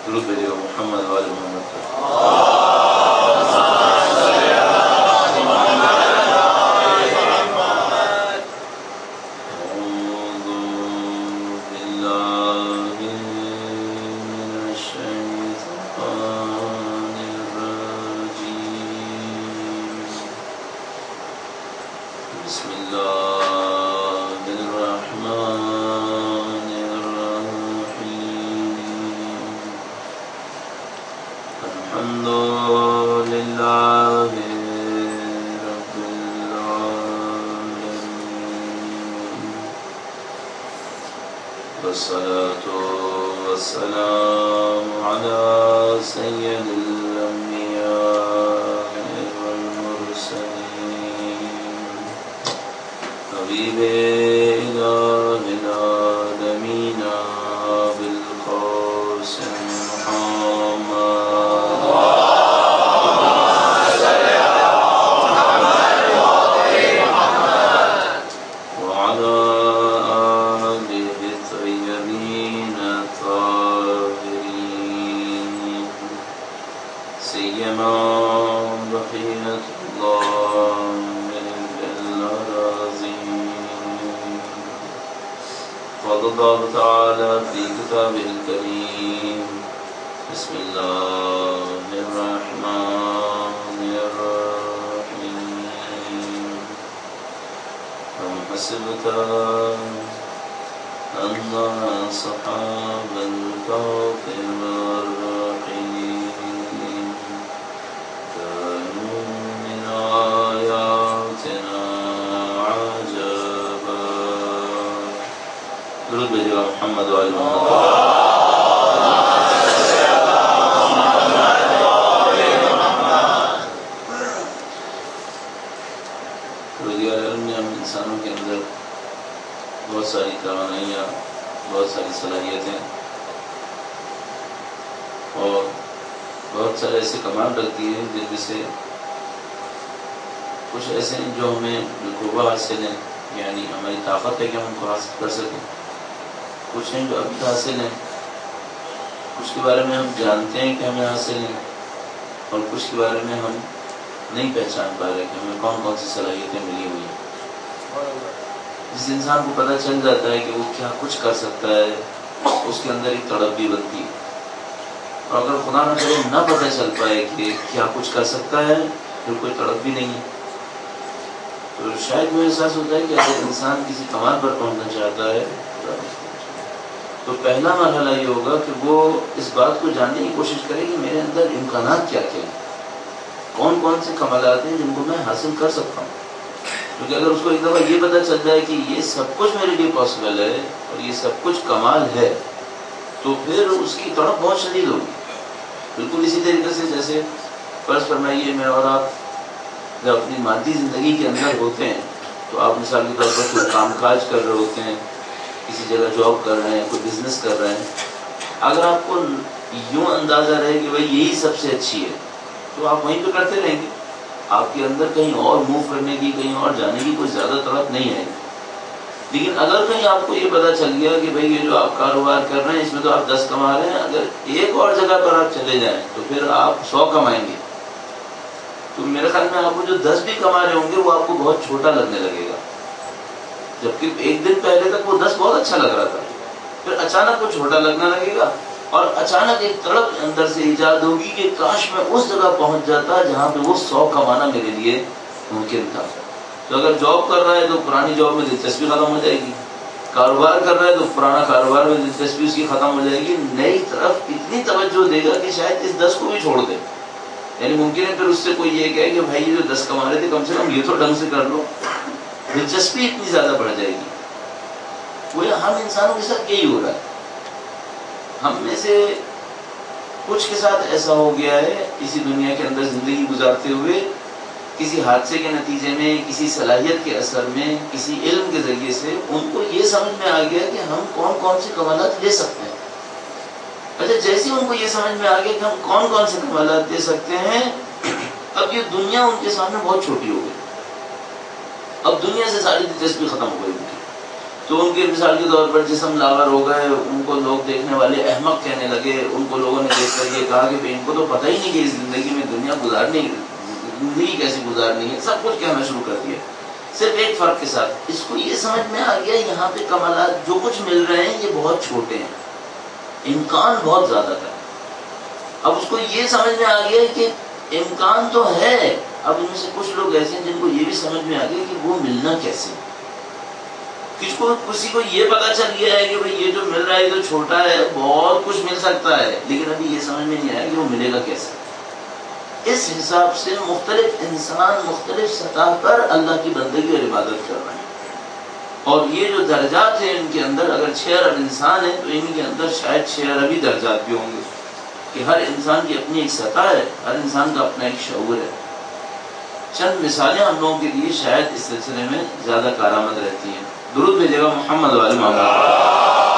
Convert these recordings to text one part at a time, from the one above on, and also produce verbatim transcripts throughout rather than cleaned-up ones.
درود بھیجیے محمد والے محمد پر. والصلاة والسلام على سيد الأنبياء والمرسلين حبيب إله العالمين بالقاسم محمد وعلى بقية الله العظيم. قال الله تعالى في كتابه الكريم بسم الله الرحمن الرحيم. أم حسبت أن أصحاب الكهف والرقيم كانوا من آياتنا عجبا. درود بھیجیے محمد وآل محمد. انسانوں کے اندر بہت ساری توانائیاں، بہت ساری صلاحیتیں اور بہت سارے ایسے کمال رکھتی ہیں جن میں سے کچھ ایسے ہیں جو ہمیں بالقوہ حاصل ہیں، یعنی ہماری طاقت ہے کہ ہم ان کو حاصل کر سکیں. کچھ ہیں جو ابھی حاصل ہیں، کچھ کے بارے میں ہم جانتے ہیں کہ ہمیں حاصل ہیں، اور کچھ کے بارے میں ہم نہیں پہچان پا رہے کہ ہمیں کون کون سی صلاحیتیں ملی ہوئی ہیں. جس انسان کو پتہ چل جاتا ہے کہ وہ کیا کچھ کر سکتا ہے، اس کے اندر ایک تڑپ بھی بنتی ہے. اور اگر خدا نہ کرے نہ پتہ چل پائے کہ کیا کچھ کر سکتا ہے، پھر کوئی تڑپ بھی نہیں ہے. تو شاید وہ احساس ہوتا ہے کہ اگر انسان کسی کمال پر پہنچنا چاہتا ہے تو پہلا مرحلہ یہ ہوگا کہ وہ اس بات کو جاننے کی کوشش کرے کہ میرے اندر امکانات کیا کیا ہیں، کون کون سے کمالات ہیں جن کو میں حاصل کر سکتا ہوں. کیونکہ اگر اس کو ایک دفعہ یہ پتہ چل جائے کہ یہ سب کچھ میرے لیے پاسبل ہے اور یہ سب کچھ کمال ہے، تو پھر اس کی تڑپ بہت شدید ہوگی. بالکل اسی طریقے سے جیسے فرض فرمائیے میں اور آپ جب اپنی مادی زندگی کے اندر ہوتے ہیں تو آپ مثال کے طور پر کوئی کام کاج کر رہے ہوتے ہیں، کسی جگہ جاب کر رہے ہیں، کوئی بزنس کر رہے ہیں. اگر آپ کو یوں اندازہ رہے کہ بھائی یہی سب سے اچھی ہے تو آپ وہیں پہ کرتے رہیں گے. آپ کے اندر کہیں اور موو کرنے کی، کہیں اور جانے کی کوئی زیادہ طرف نہیں ہے. لیکن اگر کہیں آپ کو یہ پتہ چل گیا کہ بھئی یہ جو آپ کاروبار کر رہے ہیں اس میں تو آپ دس کما رہے ہیں، اگر ایک اور جگہ پر آپ چلے جائیں تو پھر آپ سو کمائیں گے. تو میرے خیال میں آپ کو جو دس بھی کما رہے ہوں گے وہ آپ کو بہت چھوٹا لگنے لگے گا. جبکہ ایک دن پہلے تک وہ دس بہت اچھا لگ رہا تھا، پھر اچانک وہ چھوٹا لگنے لگے گا اور اچانک ایک تڑپ اندر سے ایجاد ہوگی کہ کاش میں اس جگہ پہنچ جاتا جہاں پہ وہ سو کمانا میرے لیے ممکن تھا. تو اگر جاب کر رہا ہے تو پرانی جاب میں دلچسپی ختم ہو جائے گی، کاروبار کر رہا ہے تو پرانا کاروبار میں دلچسپی اس کی ختم ہو جائے گی. نئی طرف اتنی توجہ دے گا کہ شاید اس دس کو بھی چھوڑ دے. یعنی ممکن ہے پھر اس سے کوئی یہ کہے کہ بھائی یہ جو دس کما رہے تھے کم سے کم یہ تو ڈھنگ سے کر لو. دلچسپی اتنی زیادہ بڑھ جائے گی. وہ ہم انسانوں کے ساتھ یہی ہو رہا ہے. ہم میں سے کچھ کے ساتھ ایسا ہو گیا ہے اسی دنیا کے اندر زندگی گزارتے ہوئے، کسی حادثے کے نتیجے میں، کسی صلاحیت کے اثر میں، کسی علم کے ذریعے سے ان کو یہ سمجھ میں آ گیا کہ ہم کون کون سے کمالات لے سکتے ہیں. اچھا جیسے ان کو یہ سمجھ میں آ گیا کہ ہم کون کون سے کمالات دے سکتے ہیں، اب یہ دنیا ان کے سامنے بہت چھوٹی ہو گئی. اب دنیا سے ساری دلچسپی ختم ہو گئی ان کی. تو ان کے مثال کے طور پر جسم لاغر ہو گئے، ان کو لوگ دیکھنے والے احمق کہنے لگے، ان کو لوگوں نے دیکھ کر یہ کہا کہ ان کو تو پتہ ہی نہیں کہ اس زندگی میں دنیا گزارنی زندگی کیسی گزارنی ہے، سب کچھ کہنا شروع کر دیا، صرف ایک فرق کے ساتھ، اس کو یہ سمجھ میں آ گیا یہاں پہ کمالات جو کچھ مل رہے ہیں یہ بہت چھوٹے ہیں، امکان بہت زیادہ تھا۔ اب اس کو یہ سمجھ میں آ گیا کہ امکان تو ہے، اب ان میں سے کچھ لوگ ایسے ہیں جن کو یہ بھی سمجھ میں آ گیا کہ وہ ملنا کیسے، کسی کو کسی کو یہ پتا چل گیا ہے کہ بھئی یہ جو مل رہا ہے یہ تو چھوٹا ہے، بہت کچھ مل سکتا ہے، لیکن ابھی یہ سمجھ میں نہیں آیا کہ وہ ملے گا کیسے۔ اس حساب سے مختلف انسان مختلف سطح پر اللہ کی بندگی اور عبادت کر رہے ہیں، اور یہ جو درجات ہیں ان کے اندر، اگر چھ ارب انسان ہیں تو ان کے اندر شاید چھ اربی درجات بھی ہوں گے، کہ ہر انسان کی اپنی ایک سطح ہے، ہر انسان کا اپنا ایک شعور ہے۔ چند مثالیں ہم لوگوں کے لیے شاید اس سلسلے میں زیادہ کارآمد رہتی ہیں۔ درود بھیجے گا محمد والے محمد۔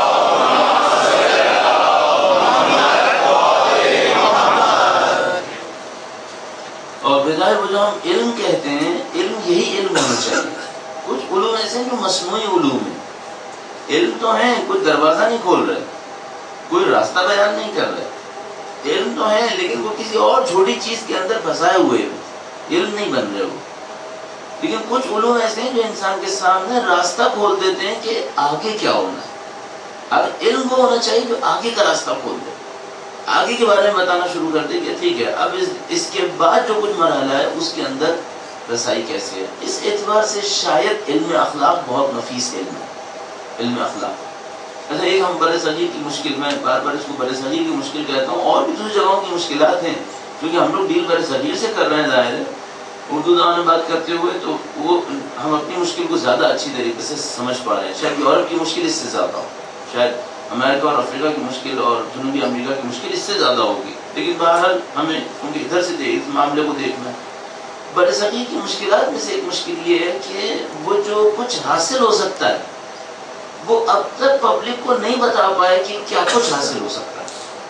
اور بجائے وہ جو ہم علم کہتے ہیں، علم یہی علم ہونا چاہیے۔ کچھ علوم ایسے ہیں جو مصنوعی علوم ہیں، علم تو ہیں، کوئی دروازہ نہیں کھول رہے، کوئی راستہ بیان نہیں کر رہے، علم تو ہے لیکن وہ کسی اور چھوٹی چیز کے اندر پھنسائے ہوئے ہیں، علم نہیں بن رہے وہ۔ لیکن کچھ علوم ایسے ہیں جو انسان کے سامنے راستہ کھول دیتے ہیں کہ آگے کیا ہونا ہے۔ اب علم وہ ہونا چاہیے جو آگے کا راستہ کھول دے، آگے کے بارے میں بتانا شروع کر دے کہ ٹھیک ہے اب اس, اس کے بعد جو کچھ مرحلہ ہے اس کے اندر رسائی کیسے ہے۔ اس اعتبار سے شاید علم اخلاق بہت نفیس علم ہے، علم اخلاق۔ اچھا ایک ہم برِ صغیر کی مشکل، میں بار بار اس کو برِ صغیر کی مشکل کہتا ہوں، اور بھی دوسری جگہوں کی مشکلات ہیں کیونکہ ہم لوگ ڈیل برِ صغیر سے کر رہے ہیں، ظاہر ہے اردو زبان میں بات کرتے ہوئے تو وہ ہم اپنی مشکل کو زیادہ اچھی طریقے سے سمجھ پا رہے ہیں۔ شاید یورپ کی مشکل اس سے زیادہ ہو، شاید امریکہ اور افریقہ کی مشکل اور جنوبی امریکہ کی مشکل اس سے زیادہ ہوگی، لیکن بہرحال ہمیں کیونکہ ادھر سے اس معاملے کو دیکھنا ہے۔ برِ صغیر کی مشکلات میں سے ایک مشکل یہ ہے کہ وہ جو کچھ حاصل ہو سکتا ہے وہ اب تک پبلک کو نہیں بتا پائے کہ کیا کچھ حاصل ہو سکتا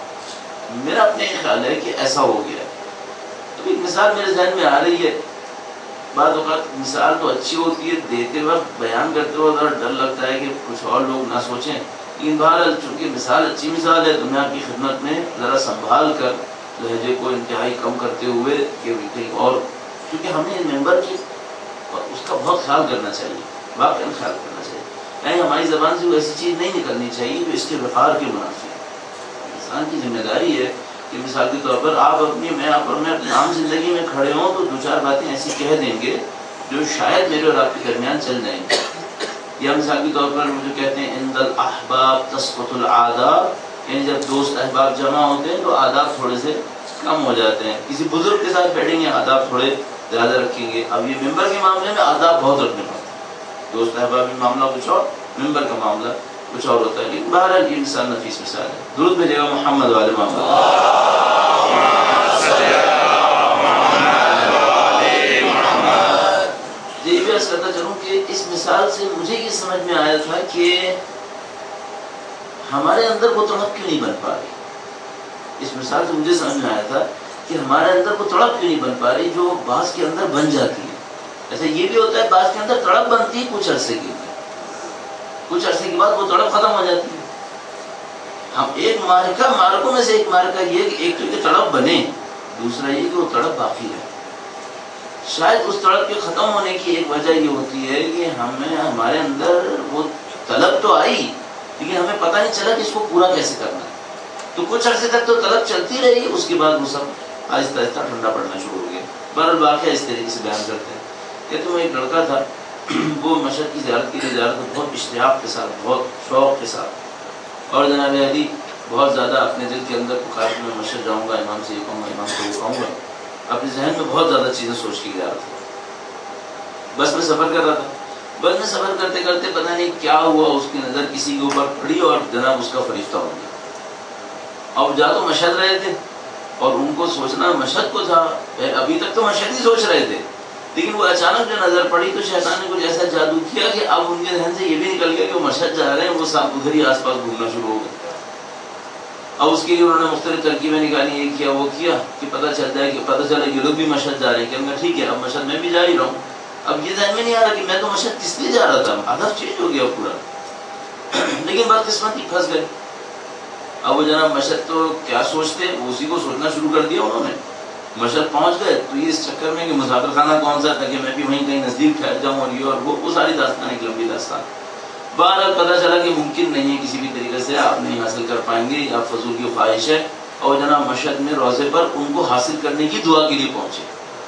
ہے۔ میرا اپنے خیال ہے کہ ایسا ہو گیا ہے۔ تو ایک مثال میرے ذہن میں آ رہی ہے، بعض اوقات مثال تو اچھی ہوتی ہے، دیتے وقت بیان کرتے وقت ذرا ڈر لگتا ہے کہ کچھ اور لوگ نہ سوچیں، لیکن بہرحال چونکہ مثال اچھی مثال ہے تو میں آپ کی خدمت میں ذرا سنبھال کر لہجے کو انتہائی کم کرتے ہوئے کہ کہیں اور، کیونکہ ہمیں ممبر کی اس کا بہت خیال کرنا چاہیے، واقعی خیال کرنا چاہیے، یعنی ہماری زبان سے وہ ایسی چیز نہیں نکلنی چاہیے جو اس کے وقار کے منافی ہے۔ انسان کی ذمہ داری ہے کہ مثال کے طور پر آپ اپنی میں آپ اور میں اپنی عام زندگی میں کھڑے ہوں تو دو چار باتیں ایسی کہہ دیں گے جو شاید میرے اور آپ کے درمیان چل جائیں گے، یا مثال کے طور پر وہ جو کہتے ہیں عند الاحباب تسقط العاداب، یعنی جب دوست احباب جمع ہوتے ہیں تو آداب تھوڑے سے کم ہو جاتے ہیں۔ کسی بزرگ کے ساتھ بیٹھیں گے آداب تھوڑے زیادہ رکھیں گے۔ اب یہ ممبر کے معاملے میں آداب بہت رکھنے پڑتے ہیں، دوست احباب میں معاملہ کچھ اور، ممبر کا معاملہ کچھ اور ہوتا ہے، لیکن بہرحال یہ مثال نفیس مثال ہے۔ درود بھیجے گا محمد والے محمد۔ یہ بھی عرض کرتا چلوں کہ اس مثال سے مجھے یہ سمجھ میں آیا تھا کہ ہمارے اندر وہ تڑپ کیوں نہیں بن پا رہی۔ اس مثال سے مجھے سمجھ میں آیا تھا کہ ہمارے اندر وہ تڑپ کیوں نہیں بن پا رہی جو بعض کے اندر بن جاتی ہے۔ ایسا یہ بھی ہوتا ہے بعض کے اندر تڑپ بنتی ہے کچھ عرصے کے لیے، کچھ عرصے کے بعد وہ تڑپ ختم ہو جاتی ہے۔ ہم ایک مارکہ مارکوں میں سے ایک مارکہ یہ کہ ایک تو کہ تڑپ بنے، دوسرا یہ کہ وہ تڑپ باقی ہے۔ شاید اس تڑپ کے ختم ہونے کی ایک وجہ یہ ہوتی ہے کہ ہمیں ہمارے اندر وہ طلب تو آئی لیکن ہمیں پتہ نہیں چلا کہ اس کو پورا کیسے کرنا ہے، تو کچھ عرصے تک تو طلب چلتی رہی، اس کے بعد وہ سب آہستہ آہستہ ٹھنڈا پڑنا شروع ہو گیا۔ بہرحال واقعہ اس طریقے سے بیان کرتے ہیں کہ تو ایک لڑکا تھا، وہ مشہد کی زیارت کے لیے زیارت بہت اشتیاق کے ساتھ، بہت شوق کے ساتھ، اور جناب علی بہت زیادہ اپنے دل کے اندر پکار کہ میں مشہد جاؤں گا، امام سے یہ کہوں گا، امام سے وہ کہوں گا، اپنے ذہن میں بہت زیادہ چیزیں سوچ کے گیا تھا۔ بس میں سفر کر رہا تھا، بس میں سفر کرتے کرتے پتہ نہیں کیا ہوا، اس کی نظر کسی کے اوپر پڑی اور جناب اس کا فرشتہ ہو گیا۔ اب جا تو مشہد رہے تھے اور ان کو سوچنا مشہد کو تھا، ابھی تک تو مشہد ہی سوچ رہے تھے، لیکن وہ اچانک جو نظر پڑی تو شیطان نے کچھ ایسا جادو کیا کہ اب ان کے ذہن سے یہ بھی نکل گیا کہ وہ مشہد جا رہے ہیں، وہ سب ادھر ہی آس پاس گھومنا شروع ہو گئے۔ اب اس کے لیے انہوں نے مختلف ترکیبیں نکالی، یہ کیا وہ کیا کہ پتہ چل جائے کہ پتہ چلا یہ لوگ بھی مشہد جا رہے ہیں، کہ ٹھیک ہے اب مشہد میں بھی جا ہی رہا ہوں۔ اب یہ ذہن میں نہیں آ رہا کہ میں تو مشہد کس لیے جا رہا تھا، ہدف چینج ہو گیا پورا۔ لیکن بدقسمتی پھنس گئے. اب وہ جناب مشہد تو کیا سوچتے, اسی کو سوچنا شروع کر دیا انہوں نے. مشہد پہنچ گئے تو یہ اس چکر میں کہ مسافر خانہ کون سا تھا کہ میں بھی وہیں کہیں نزدیک ٹھہر جاؤں, اور یہ اور وہ وہ ساری داستان ایک لمبی داستان. بہرحال پتہ چلا کہ ممکن نہیں ہے کسی بھی طریقے سے آپ نہیں حاصل کر پائیں گے, آپ فضول کی خواہش ہے. اور جناب مشہد میں روضے پر ان کو حاصل کرنے کی دعا کے لیے پہنچے.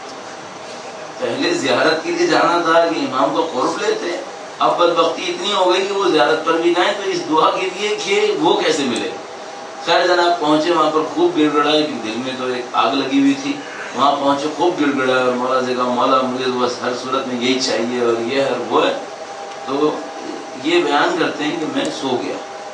پہلے زیارت کے لیے جانا تھا کہ امام کو قرب لیتے, اب بدبختی اتنی ہو گئی کہ وہ زیارت پر بھی جائیں تو اس دعا کے لیے کہ وہ کیسے ملے. خیر جناب پہنچے, وہاں پر خوب گڑ گڑائے, دل میں تو ایک آگ لگی ہوئی تھی. وہاں پہنچے خوب گڑ گڑائے اور مولا سے کہا مولا مجھے بس ہر صورت میں یہی چاہیے اور یہ ہے وہ ہے. تو یہ بیان کرتے ہیں کہ میں سو گیا.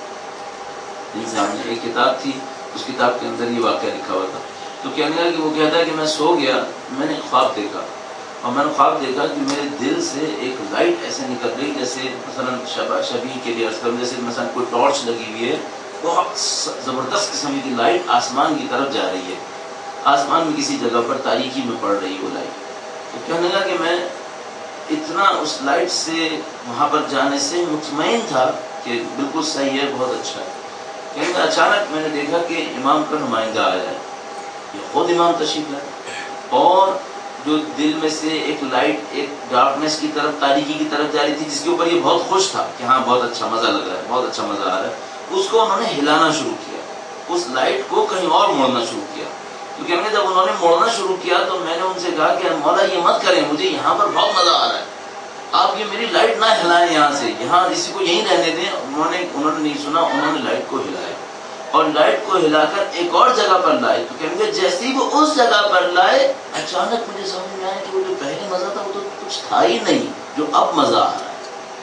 انسان ایک کتاب تھی, اس کتاب کے اندر یہ واقعہ لکھا ہوا تھا. تو کہنے لگا کہ وہ کہتا ہے کہ میں سو گیا, میں نے خواب دیکھا, اور میں نے خواب دیکھا کہ میرے دل سے ایک لائٹ ایسے نکل رہی جیسے مثلا شبیہ کے لیے جیسے مثلا کوئی ٹارچ لگی ہوئی ہے, بہت زبردست قسم کی لائٹ آسمان کی طرف جا رہی ہے, آسمان میں کسی جگہ پر تاریکی میں پڑ رہی وہ لائٹ. تو کہنے لگا کہ میں اتنا اس لائٹ سے وہاں پر جانے سے مطمئن تھا کہ بالکل صحیح ہے, بہت اچھا ہے. کہنے لگا اچانک میں نے دیکھا کہ امام کا نمائندہ آیا ہے, یہ خود امام تشریف لائے, اور جو دل میں سے ایک لائٹ ایک ڈارکنیس کی طرف تاریکی کی طرف جا رہی تھی جس کے اوپر یہ بہت خوش تھا کہ ہاں بہت اچھا مزہ لگ رہا ہے, بہت اچھا مزہ آ رہا ہے, اس کو انہوں نے ہلانا شروع کیا, اس لائٹ کو کہیں اور موڑنا شروع کیا. تو کہنے جب انہوں نے موڑنا شروع کیا تو میں نے ان سے کہا کہ مولا یہ مت کریں, مجھے یہاں پر بہت مزہ آ رہا ہے, آپ یہ میری لائٹ نہ ہلائیں یہاں سے, یہاں اسی کو یہیں رہنے دیں. انہوں نے انہوں نے نہیں سنا, انہوں نے لائٹ کو ہلایا اور لائٹ کو ہلا کر ایک اور جگہ پر لائے. تو کہیں گے جیسے ہی وہ اس جگہ پر لائے اچانک مجھے سمجھ میں آیا کہ وہ جو پہلے مزہ تھا وہ تو کچھ تھا ہی نہیں جو اب مزہ آ رہا ہے.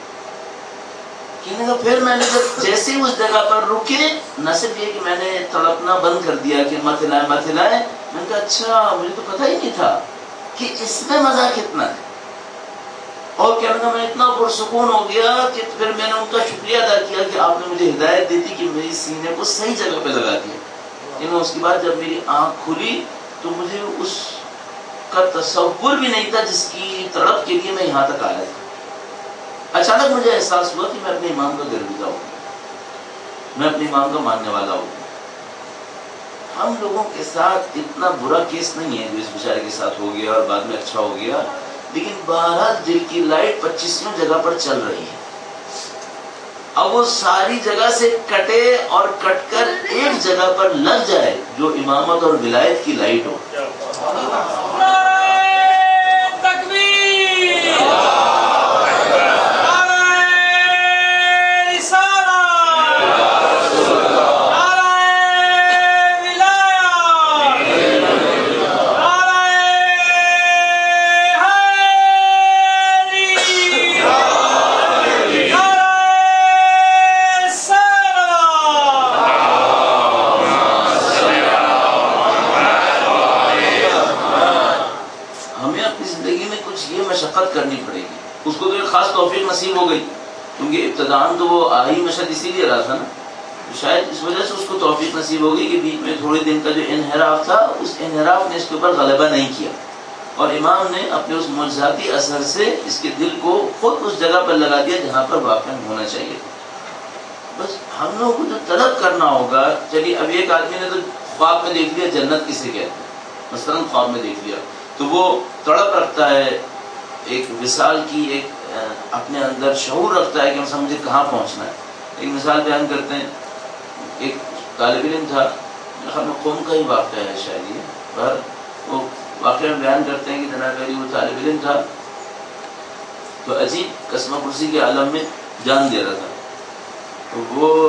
کہنے کا پھر میں نے جب جیسے ہی اس جگہ پر رکے, نہ صرف یہ کہ میں نے تڑپنا بند کر دیا کہ مت ہلائے مت ہلائے, میں نے کہا اچھا مجھے تو پتہ ہی نہیں تھا کہ اس میں مزہ کتنا ہے. اور کہنے کا میں اتنا پرسکون ہو گیا کہ پھر میں نے ان کا شکریہ ادا کیا کہ آپ نے مجھے ہدایت دی تھی کہ میری سینے کو صحیح جگہ پہ لگا دیا. لیکن اس کے بعد جب میری آنکھ کھلی تو مجھے اس کا تصور بھی نہیں تھا جس کی تڑپ کے لیے میں یہاں تک آیا تھا. اچانک مجھے احساس ہوا کہ میں اپنے امام کا گرویدہ ہوں, میں اپنے امام کا ماننے والا ہوں. ہم لوگوں کے ساتھ اتنا برا کیس نہیں ہے جو اس بیچارے کے ساتھ ہو گیا اور بعد میں اچھا ہو گیا, لیکن بہرحال دل کی لائٹ پچیسویں جگہ پر چل رہی ہے. اب وہ ساری جگہ سے کٹے اور کٹ کر ایک جگہ پر لگ جائے جو امامت اور ولایت کی لائٹ ہو. کرنی پڑے گی. اس کو تو ایک خاص توفیق نصیب ہو گئی کیونکہ ابتداءً تو وہ آ ہی مشہد اسی لیے رہا تھا نا, شاید اس وجہ سے اس کو توفیق نصیب ہو گئی کہ بیچ میں تھوڑے دن کا جو انحراف تھا اس انحراف نے اس کے اوپر غلبہ نہیں کیا, اور امام نے اپنے اس معجزاتی اثر سے اس کے دل کو خود اس جگہ پر لگا دیا جہاں پر واقع ہونا چاہیے. بس ہم لوگوں کو جو طلب کرنا ہوگا, چلیے اب ایک آدمی نے تو خواب میں دیکھ لیا جنت کسے کہتے ہیں, مثلاً خواب میں دیکھ لیا تو وہ تڑپ رکھتا ہے, ایک وصال کی ایک اپنے اندر شعور رکھتا ہے کہ مثلا مجھے کہاں پہنچنا ہے. ایک مثال بیان کرتے ہیں, ایک طالب علم تھا, قوم کا ہی واقعہ ہے شاید یہ, پر وہ واقعہ میں بیان کرتے ہیں کہ جناب علی وہ طالب علم تھا تو عجیب قسمہ پرسی کے عالم میں جان دے رہا تھا. تو وہ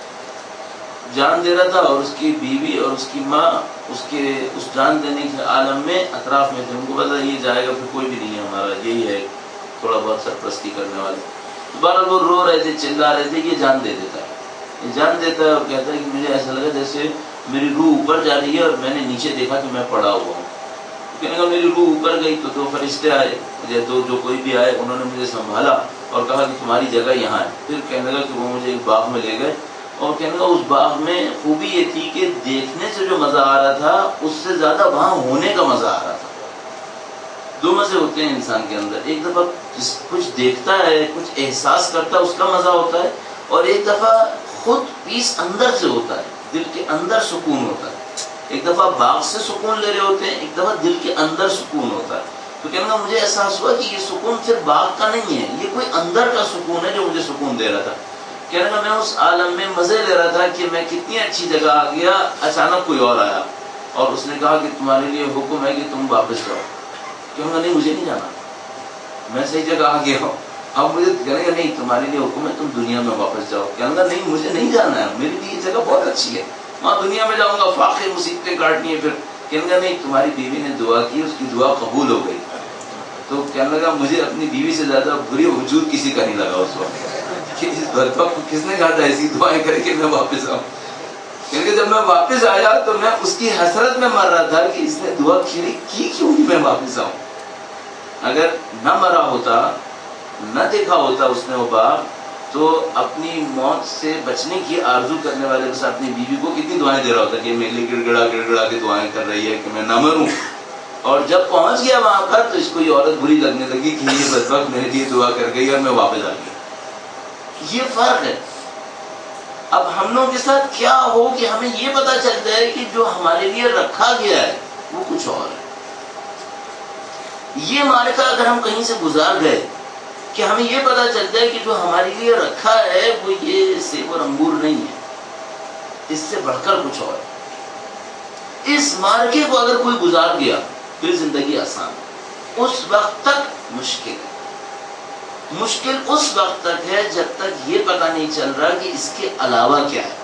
جان دے رہا تھا اور اس کی بیوی اور اس کی ماں اس کے اس جان دینے کے عالم میں اطراف میں تھے. ان کو پتا یہ جائے گا پھر کوئی بھی نہیں ہے ہمارا, یہی ہے تھوڑا بہت سرپرستی کرنے والے. بہرحال وہ رو رہے تھے, چلا رہے تھے, یہ جان دے دیتا ہے, یہ جان دیتا ہے اور کہتا ہے کہ مجھے ایسا لگا جیسے میری روح اوپر جا رہی ہے اور میں نے نیچے دیکھا کہ میں پڑا ہوا ہوں. کہنے لگا میری روح اوپر گئی تو دو فرشتے آئے, مجھے دو جو کوئی بھی آئے انہوں نے مجھے سنبھالا اور کہا کہ تمہاری جگہ یہاں ہے. پھر کہنے لگا کہ وہ مجھے ایک باغ میں لے گئے اور کہنے لگا اس باغ میں خوبی یہ تھی کہ دیکھنے سے جو مزہ آ رہا تھا اس سے زیادہ وہاں ہونے کا مزہ آ رہا تھا. دو مزے ہوتے ہیں انسان کے اندر, ایک دفعہ کچھ دیکھتا ہے, کچھ احساس کرتا ہے, اس کا مزہ ہوتا ہے, اور ایک دفعہ خود پیس اندر سے ہوتا ہے، دل کے اندر سکون ہوتا ہے. ایک دفعہ باغ سے سکون لے رہے ہوتے ہیں، ایک دفعہ دل کے اندر سکون ہوتا ہے. تو کہنا مجھے احساس ہوا کہ یہ سکون صرف باغ کا نہیں ہے، یہ کوئی اندر کا سکون ہے جو مجھے سکون دے رہا تھا. کہنے کا میں اس عالم میں مزے لے رہا تھا کہ میں کتنی اچھی جگہ آ گیا. اچانک کوئی اور آیا اور اس نے کہا کہ تمہارے لیے حکم ہے کہ تم واپس جاؤ. کہوں گا نہیں مجھے نہیں جانا، میں صحیح جگہ آ گیا ہوں. اب مجھے کہنے گا نہیں تمہارے لیے حکم ہے تم دنیا میں واپس جاؤ. کہوں گا نہیں مجھے نہیں جانا ہے، میرے لیے یہ جگہ بہت اچھی ہے، وہاں دنیا میں جاؤں گا فاقے مصیبتیں کاٹنی ہے. پھر کہنے گا نہیں تمہاری بیوی نے دعا کی، اس کی دعا قبول ہو گئی. تو کہنے لگا مجھے اپنی بیوی سے زیادہ بری وجود کسی کا نہیں لگا اس وقت کہ اس برتو کو کس نے کہا تھا ایسی دعائیں کر کے میں واپس آؤں. کیونکہ جب میں واپس آیا تو میں اس کی حسرت میں مر رہا تھا کہ اس نے دعا کی کی کیوں کہ میں واپس آؤں. اگر نہ مرا ہوتا، نہ دیکھا ہوتا اس نے وہ باپ، تو اپنی موت سے بچنے کی آرزو کرنے والے کے ساتھ اپنی بیوی کو کتنی دعائیں دے رہا ہوتا کہ میرے لیے گڑ گڑا گڑ گڑا کے دعائیں کر رہی ہے کہ میں نہ مروں. اور جب پہنچ گیا وہاں پر تو اس کو یہ عورت بری لگنے لگی کہ یہ بدبخت میرے لیے دعا کر گئی اور میں واپس آ گیا. یہ فرق ہے. اب ہم لوگوں کے ساتھ کیا ہو کہ ہمیں یہ پتا چلتا ہے کہ جو ہمارے لیے رکھا گیا ہے وہ کچھ اور ہے. یہ معرکہ اگر ہم کہیں سے گزار گئے کہ ہمیں یہ پتا چلتا ہے کہ جو ہمارے لیے رکھا ہے وہ یہ سیب اور انگور نہیں ہے، اس سے بڑھ کر کچھ اور ہے. اس معرکے کو اگر کوئی گزار گیا پھر زندگی آسان ہے. اس وقت تک مشکل ہے. مشکل اس وقت تک ہے جب تک یہ پتہ نہیں چل رہا کہ اس کے علاوہ کیا ہے.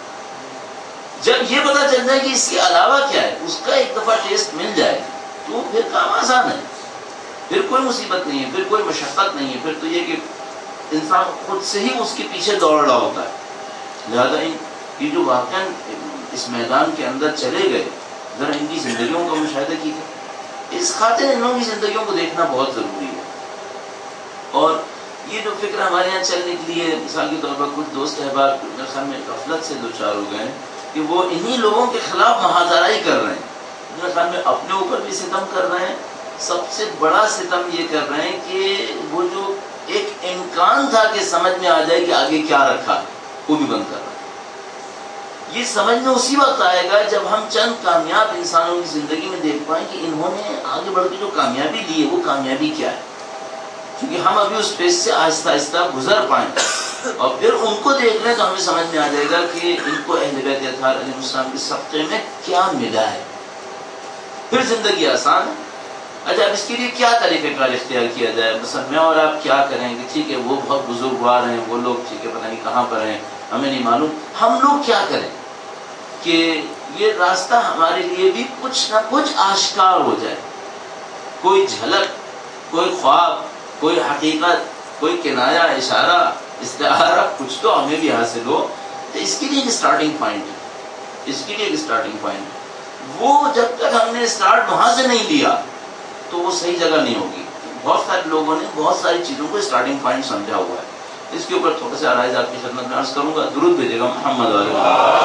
جب یہ پتہ چلتا ہے کہ اس کے علاوہ کیا ہے، اس کا ایک دفعہ ٹیسٹ مل جائے تو پھر کام آسان ہے. پھر کوئی مصیبت نہیں ہے، پھر کوئی مشقت نہیں ہے. پھر تو یہ کہ انسان خود سے ہی اس کے پیچھے دوڑ رہا ہوتا ہے. لہٰذا یہ جو واقعہ اس میدان کے اندر چلے گئے، ذرا ان کی زندگیوں کا مشاہدہ کیجیے. اس خاطر ان لوگوں کی زندگیوں کو دیکھنا بہت ضروری ہے. اور یہ جو فکر ہمارے یہاں چل نکلی ہے، مثال کے طور پر کچھ دوست احباب میرے خیال میں غفلت سے دو چار ہو گئے کہ وہ انہی لوگوں کے خلاف محاذرائی کر رہے ہیں. میرے خیال میں اپنے اوپر بھی ستم کر رہے ہیں. سب سے بڑا ستم یہ کر رہے ہیں کہ وہ جو ایک امکان تھا کہ سمجھ میں آ جائے کہ آگے کیا رکھا وہ بھی بند کر رہا ہے. یہ سمجھ میں اسی وقت آئے گا جب ہم چند کامیاب انسانوں کی زندگی میں دیکھ پائیں کہ انہوں نے آگے بڑھ کے جو کامیابی لی ہے وہ کامیابی کیا ہے. کیونکہ ہم ابھی اس فیز سے آہستہ آہستہ گزر پائیں اور پھر ان کو دیکھ لیں تو ہمیں سمجھ میں آ جائے گا کہ ان کو اہل بیت اطہار علیہ السلام کے صدقے میں کیا ملا ہے. پھر زندگی آسان ہے. اچھا اب اس کے لیے کیا طریقہ کار اختیار کیا جائے؟ مثلا میں اور آپ کیا کریں کہ ٹھیک ہے وہ بہت بزرگوار ہیں، وہ لوگ ٹھیک ہے پتہ نہیں کہاں پر ہیں، ہمیں نہیں معلوم. ہم لوگ کیا کریں کہ یہ راستہ ہمارے لیے بھی کچھ نہ کچھ آشکار ہو جائے. کوئی جھلک، کوئی خواب، کوئی حقیقت، کوئی کنایا، اشارہ، استعارہ، کچھ تو ہمیں بھی حاصل ہو. تو اس کے لیے ایک اسٹارٹنگ پوائنٹ ہے. اس کے لیے ایک اسٹارٹنگ پوائنٹ ہے. وہ جب تک ہم نے اسٹارٹ وہاں سے نہیں لیا تو وہ صحیح جگہ نہیں ہوگی. بہت سارے لوگوں نے بہت ساری چیزوں کو اسٹارٹنگ پوائنٹ سمجھا ہوا ہے. اس کے اوپر تھوڑا سا عرائض آپ کی خدمت میں عرض کروں گا. درود بھیجے گا محمد علیہ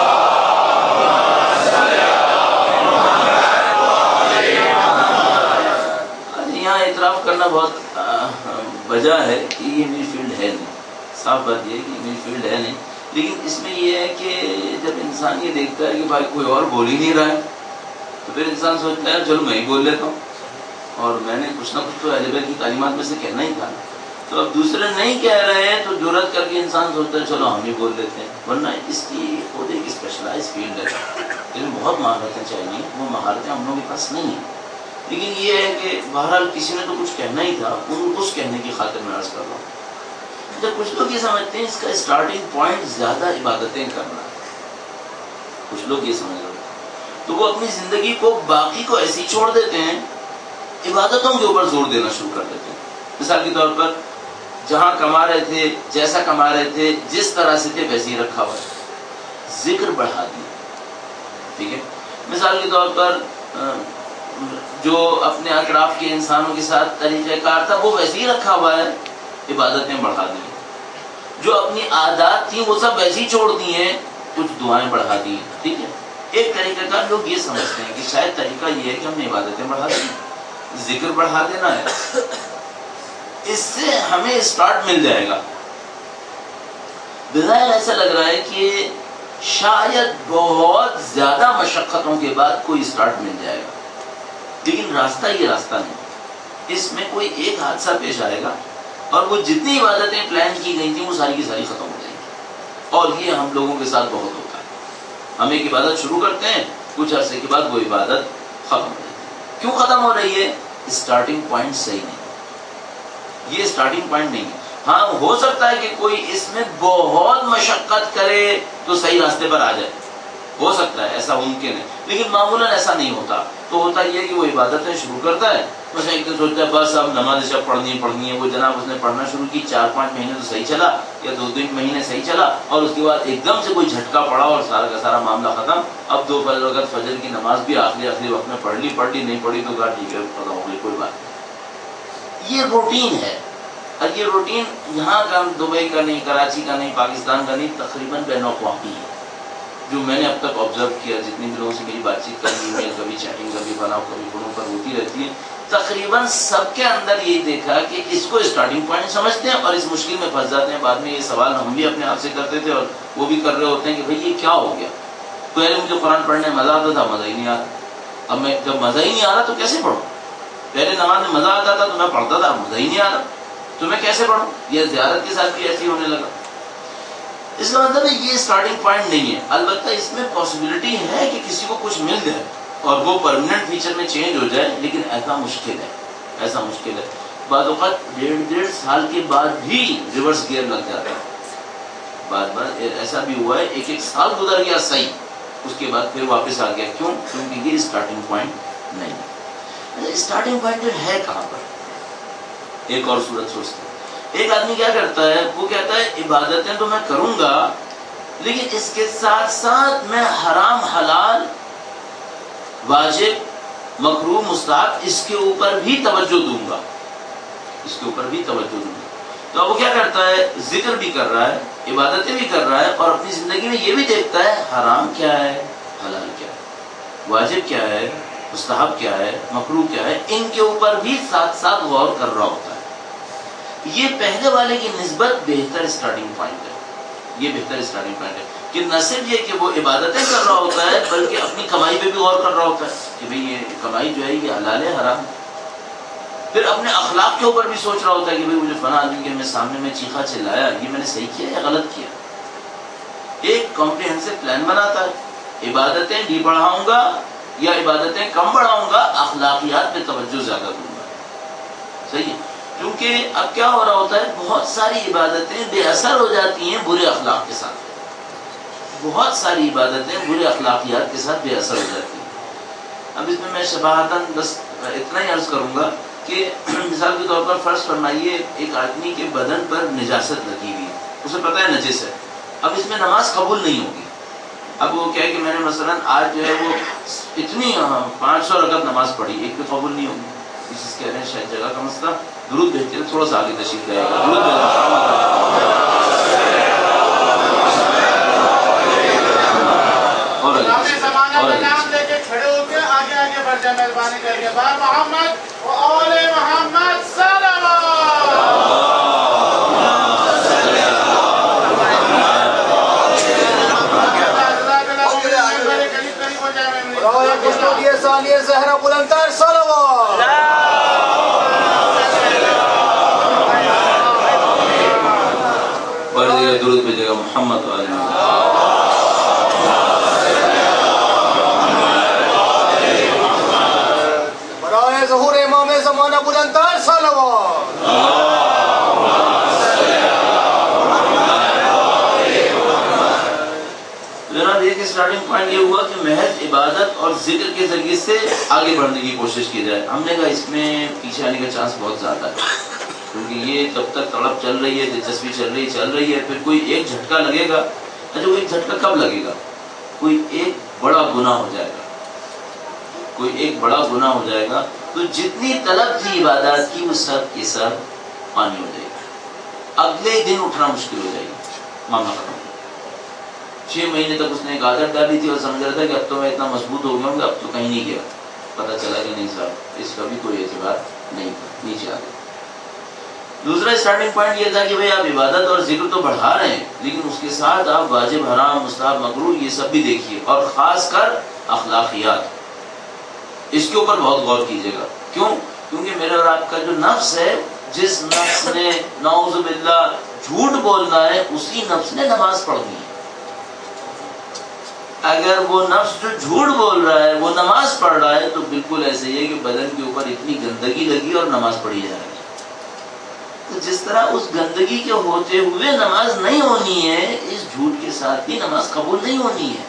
یہاں اعتراف کرنا بہت وجہ ہے کہ یہ میری فیلڈ ہے نہیں. صاف بات یہ ہے کہ میری فیلڈ ہے نہیں. لیکن اس میں یہ ہے کہ جب انسان یہ دیکھتا ہے کہ بھائی کوئی اور بول ہی نہیں رہا ہے تو پھر انسان سوچتا ہے چلو میں ہی بول لیتا ہوں. اور میں نے کچھ نہ کچھ تو اہل بیت کی تعلیمات میں سے کہنا ہی تھا. تو اب دوسرے نہیں کہہ رہے ہیں تو جرأت کر کے انسان سوچتا ہے چلو ہم ہی بول لیتے ہیں. ورنہ اس کی خود ایک اسپیشلائز فیلڈ ہے جس میں بہت مہارتیں چاہیے. وہ مہارتیں ہم لوگوں کے پاس نہیں ہیں. لیکن یہ ہے کہ بہرحال کسی نے تو کچھ کہنا ہی تھا، ان اس کہنے کی خاطر میں عرض کر رہا ہوں. جب کچھ لوگ یہ سمجھتے ہیں اس کا اسٹارٹنگ پوائنٹ زیادہ عبادتیں کرنا ہے، کچھ لوگ یہ سمجھ رہے ہیں تو وہ اپنی زندگی کو باقی کو ایسی چھوڑ دیتے ہیں، عبادتوں کے اوپر زور دینا شروع کر دیتے ہیں. مثال کے طور پر جہاں کما رہے تھے، جیسا کما رہے تھے، جس طرح سے تھے ویسے ہی رکھا ہوا ہے. ذکر بڑھا دیا. ٹھیک ہے. مثال کے طور پر جو اپنے اطراف کے انسانوں کے ساتھ طریقہ کار تھا وہ ویسے ہی رکھا ہوا ہے، عبادتیں بڑھا دی. جو اپنی عادات تھیں وہ سب ویسے ہی چھوڑ دی ہیں، کچھ دعائیں بڑھا دی. ٹھیک ہے. ایک طریقہ کار لوگ یہ سمجھتے ہیں کہ شاید طریقہ یہ ہے کہ ہم نے عبادتیں بڑھا دی، ذکر بڑھا دینا ہے، اس سے ہمیں اسٹارٹ مل جائے گا. بظاہر ایسا لگ رہا ہے کہ شاید بہت زیادہ مشقتوں کے بعد کوئی اسٹارٹ مل جائے گا، لیکن راستہ یہ راستہ نہیں، اس میں کوئی ایک حادثہ پیش آئے گا اور وہ جتنی عبادتیں پلان کی گئی تھیں وہ ساری کی ساری ختم ہو جائیں گی. اور یہ ہم لوگوں کے ساتھ بہت ہوتا ہے. ہم ایک عبادت شروع کرتے ہیں، کچھ عرصے کے بعد وہ عبادت ختم ہو جاتی ہے. کیوں ختم ہو رہی ہے؟ اسٹارٹنگ پوائنٹ صحیح نہیں، یہ اسٹارٹنگ پوائنٹ نہیں ہے. ہاں ہو سکتا ہے کہ کوئی اس میں بہت مشقت کرے تو صحیح راستے پر آ جائے، ہو سکتا ہے، ایسا ممکن ہے، لیکن معمولاً ایسا نہیں ہوتا. تو ہوتا یہ ہے کہ وہ عبادتیں شروع کرتا ہے، بس ایک دن سوچتا ہے بس اب نماز عشاء پڑھنی پڑھنی ہے. وہ جناب اس نے پڑھنا شروع کی، چار پانچ مہینے تو صحیح چلا یا دو تین مہینے صحیح چلا، اور اس کے بعد ایک دم سے کوئی جھٹکا پڑا اور سارا کا سارا معاملہ ختم. اب دو فجر وقت فجر کی نماز بھی آخری آخری وقت میں پڑھ لی پڑھ لی نہیں پڑھی تو کہا ٹھیک ہے ختم ہو گئی، کوئی بات نہیں. یہ روٹین ہے، اور یہ روٹین یہاں کا دبئی کا نہیں، کراچی کا نہیں، پاکستان کا نہیں، تقریباً بین الاقوامی ہے. جو میں نے اب تک آبزرو کیا، جتنی بھی لوگوں سے میری بات چیت کرنی، ای میل کبھی چیٹنگ کبھی بناؤ کبھی فونوں پر ہوتی رہتی ہے، تقریباً سب کے اندر یہی دیکھا کہ اس کو اسٹارٹنگ پوائنٹ سمجھتے ہیں اور اس مشکل میں پھنس جاتے ہیں. بعد میں یہ سوال ہم بھی اپنے آپ سے کرتے تھے اور وہ بھی کر رہے ہوتے ہیں کہ بھئی یہ کیا ہو گیا؟ پہلے مجھے قرآن پڑھنے میں مزہ آتا تھا، مزہ ہی نہیں آتا. اب میں جب مزہ ہی نہیں آ رہا تو کیسے پڑھوں؟ پہلے نماز میں مزہ آتا تھا تو میں پڑھتا تھا، مزہ ہی نہیں آ رہا تو میں کیسے پڑھوں؟ یہ زیارت کے ساتھ بھی ایسے ہی ہونے لگا. اس کا مطلب ہے یہ اسٹارٹنگ پوائنٹ نہیں ہے. البتہ اس میں پاسبلٹی ہے کہ کسی کو کچھ مل جائے اور وہ پرماننٹ فیچر میں چینج ہو جائے، لیکن ایسا مشکل ہے، ایسا مشکل ہے. بعض اوقات ڈیڑھ ڈیڑھ سال کے بعد بھی ریورس گیئر لگ جاتا ہے. بار بار ایسا بھی ہوا ہے، ایک ایک سال گزر گیا صحیح، اس کے بعد پھر واپس آ گیا. کیوں؟ کیونکہ یہ اسٹارٹنگ پوائنٹ نہیں ہے. اسٹارٹنگ پوائنٹ ہے کہاں پر؟ ایک اور صورت سوچتے ہیں. ایک آدمی کیا کرتا ہے، وہ کہتا ہے عبادتیں تو میں کروں گا لیکن اس کے ساتھ ساتھ میں حرام حلال واجب مکروہ مستحب اس کے اوپر بھی توجہ دوں گا، اس کے اوپر بھی توجہ دوں گا. تو وہ کیا کرتا ہے، ذکر بھی کر رہا ہے، عبادتیں بھی کر رہا ہے، اور اپنی زندگی میں یہ بھی دیکھتا ہے حرام کیا ہے، حلال کیا ہے، واجب کیا ہے، مستحب کیا ہے، مکروہ کیا ہے، ان کے اوپر بھی ساتھ ساتھ غور کر رہا ہوتا ہے. یہ پہلے والے کی نسبت بہتر اسٹارٹنگ پوائنٹ ہے. یہ بہتر اسٹارٹنگ پوائنٹ ہے کہ نہ صرف یہ کہ وہ عبادتیں کر رہا ہوتا ہے بلکہ اپنی کمائی پہ بھی غور کر رہا ہوتا ہے کہ بھئی یہ کمائی جو ہے یہ حلال ہے حرام ہے. پھر اپنے اخلاق کے اوپر بھی سوچ رہا ہوتا ہے کہ بھئی مجھے فلاں آدمی کے میں سامنے میں چیخا چلایا، یہ میں نے صحیح کیا یا غلط کیا. ایک کمپریہنسو پلان بناتا ہے، عبادتیں بھی بڑھاؤں گا یا عبادتیں کم بڑھاؤں گا، اخلاقیات پہ توجہ زیادہ دوں گا. صحیح ہے. کیونکہ اب کیا ہو رہا ہوتا ہے، بہت ساری عبادتیں بے اثر ہو جاتی ہیں برے اخلاق کے ساتھ. بہت ساری عبادتیں برے اخلاقیات کے ساتھ بے اثر ہو جاتی ہیں. اب اس میں میں شباہتاً بس اتنا ہی عرض کروں گا کہ مثال کے طور پر فرض فرمائیے ایک آدمی کے بدن پر نجاست لگی ہوئی ہے، اسے پتہ ہے نجس ہے. اب اس میں نماز قبول نہیں ہوگی. اب وہ کہے کہ میں نے مثلاً آج جو ہے وہ اتنی پانچ سو رکعت نماز پڑھی، ایک بھی قبول نہیں ہوگی. اس کہہ رہے ہیں شاید جگہ کا مسئلہ. درود بھیجتے ہیں، تھوڑا سا آگے تشریف لائے گا. درود اور نام لے کے کھڑے ہو کے آگے آگے بڑھ جائے مہربانی کر کے. با محمد و آل محمد صلوات. ثانیہ زہرا بلندتر صلوات. درود بھیجے گا محمد و آل محمد. برائے ظہور امام زمانہ بلندتر صلوات. جناب ایک اسٹارٹنگ پوائنٹ یہ ہوا کہ محض عبادت اور ذکر کے ذریعے سے آگے بڑھنے کی کوشش کی جائے. ہم نے کہا اس میں پیچھے آنے کا چانس بہت زیادہ ہے، کیونکہ یہ جب تک تڑپ چل رہی ہے، دلچسپی چل رہی ہے چل رہی ہے پھر کوئی ایک جھٹکا لگے گا. اچھا وہ ایک جھٹکا کب لگے گا؟ کوئی ایک بڑا گناہ ہو جائے گا، کوئی ایک بڑا گناہ ہو جائے گا تو جتنی طلب تھی عبادات کی وہ سب کے سب پانی ہو جائے گا. اگلے دن اٹھنا مشکل ہو جائے گا، معاملہ ختم. چھ مہینے تک اس نے ایک عادت ڈالی تھی اور سمجھ رہا تھا کہ اب تو میں اتنا مضبوط ہو گیا ہوں کہ اب تو کہیں نہیں گیا. پتہ چلا کہ نہیں صاحب اس کا بھی کوئی اعتبار نہیں تھا، نیچے آ گیا. دوسرا اسٹارٹنگ پوائنٹ یہ تھا کہ بھئی آپ عبادت اور ذکر تو بڑھا رہے ہیں، لیکن اس کے ساتھ آپ واجب، حرام، مستحب، مکروہ یہ سب بھی دیکھیے، اور خاص کر اخلاقیات، اس کے اوپر بہت غور کیجیے گا۔ کیوں؟ کیونکہ میرے اور آپ کا جو نفس ہے، جس نفس نے نعوذ باللہ جھوٹ بولنا ہے، اسی نفس نے نماز پڑھنی ہے۔ اگر وہ نفس جو جھوٹ بول رہا ہے وہ نماز پڑھ رہا ہے تو بالکل ایسے ہی ہے کہ بدن کے اوپر اتنی گندگی لگی اور نماز پڑھی جا رہی ہے۔ تو جس طرح اس گندگی کے ہوتے ہوئے نماز نہیں ہونی ہے، اس جھوٹ کے ساتھ بھی نماز قبول نہیں ہونی ہے۔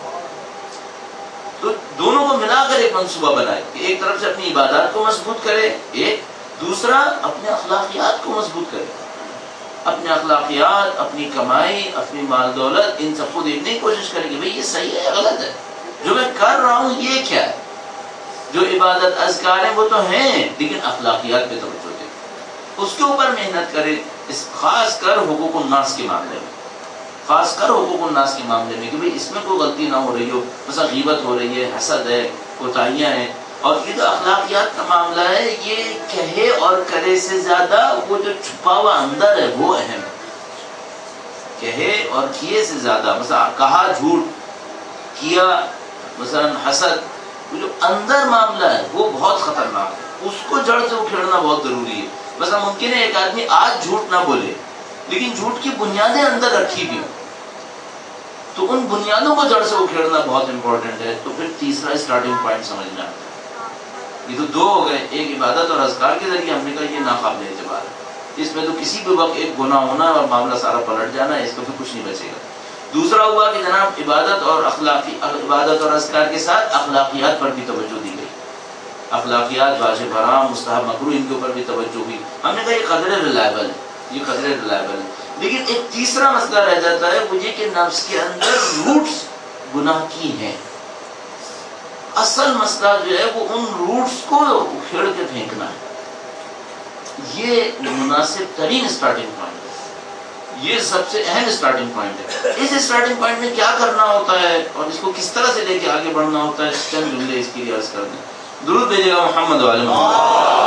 تو دونوں کو ملا کر ایک منصوبہ بنائے کہ ایک طرف سے اپنی عبادات کو مضبوط کرے، ایک دوسرا اپنے اخلاقیات کو مضبوط کرے، اپنے اخلاقیات، اپنی کمائی، اپنی مال دولت، ان سب کو دیکھنے کی کوشش کرے کہ بھئی یہ صحیح ہے یا غلط ہے، جو میں کر رہا ہوں یہ کیا ہے۔ جو عبادت اذکار ہیں وہ تو ہیں، لیکن اخلاقیات پہ توجہ دے، اس کے اوپر محنت کرے، اس خاص کر حقوق الناس کے معاملے میں، خاص کر حقوق الناس کے معاملے میں کہ بھئی اس میں کوئی غلطی نہ ہو رہی ہو، مثلا غیبت ہو رہی ہے، حسد ہے، کوتاہیاں ہیں۔ اور یہ جو اخلاقیات کا معاملہ ہے، یہ کہے اور کرے سے زیادہ وہ جو چھپا ہوا اندر ہے وہ اہم ہے۔ کہے اور کیے سے زیادہ، مثلا کہا جھوٹ، کیا مثلا حسد، وہ جو اندر معاملہ ہے وہ بہت خطرناک ہے، اس کو جڑ سے اکھیڑنا بہت ضروری ہے۔ مثلا ممکن ہے ایک آدمی آج جھوٹ نہ بولے، لیکن جھوٹ کی بنیادیں اندر رکھی بھی ہوں، تو ان بنیادوں کو جڑ سے اکھیڑنا بہت امپورٹنٹ ہے۔ تو پھر تیسرا اسٹارٹنگ پوائنٹ سمجھنا ہے، یہ تو دو ہو گئے، ایک عبادت اور اذکار کے ذریعے ہم نے کہا یہ ناقابل اعتبار ہے، اس میں تو کسی بھی وقت ایک گناہ ہونا اور معاملہ سارا پلٹ جانا ہے، اس میں پھر کچھ نہیں بچے گا۔ دوسرا ہوا کہ جناب عبادت اور اخلاقی عبادت اور اذکار کے ساتھ اخلاقیات پر بھی توجہ دی گئی، اخلاقیات، واجب، حرام، مستحب، مکروہ، ان کے اوپر بھی توجہ ہوئی۔ ہم نے کہا یہ قدر ریلائبل ہے، یہ قدر ریلائبل ہے، لیکن ایک تیسرا مسئلہ رہ جاتا ہے، وہ یہ کہ نفس کے اندر روٹس گناہ کی ہیں۔ اصل مسئلہ جو ہے وہ ان روٹس کو اکھیڑ کے پھینکنا ہے، یہ مناسب ترین اسٹارٹنگ پوائنٹ ہے، یہ سب سے اہم اسٹارٹنگ پوائنٹ ہے۔ اس اسٹارٹنگ پوائنٹ میں کیا کرنا ہوتا ہے اور اس کو کس طرح سے لے کے آگے بڑھنا ہوتا ہے، چند جملے اس کے لیے عرض کر دیں۔ درود بھیجیے گا محمد والے محمد۔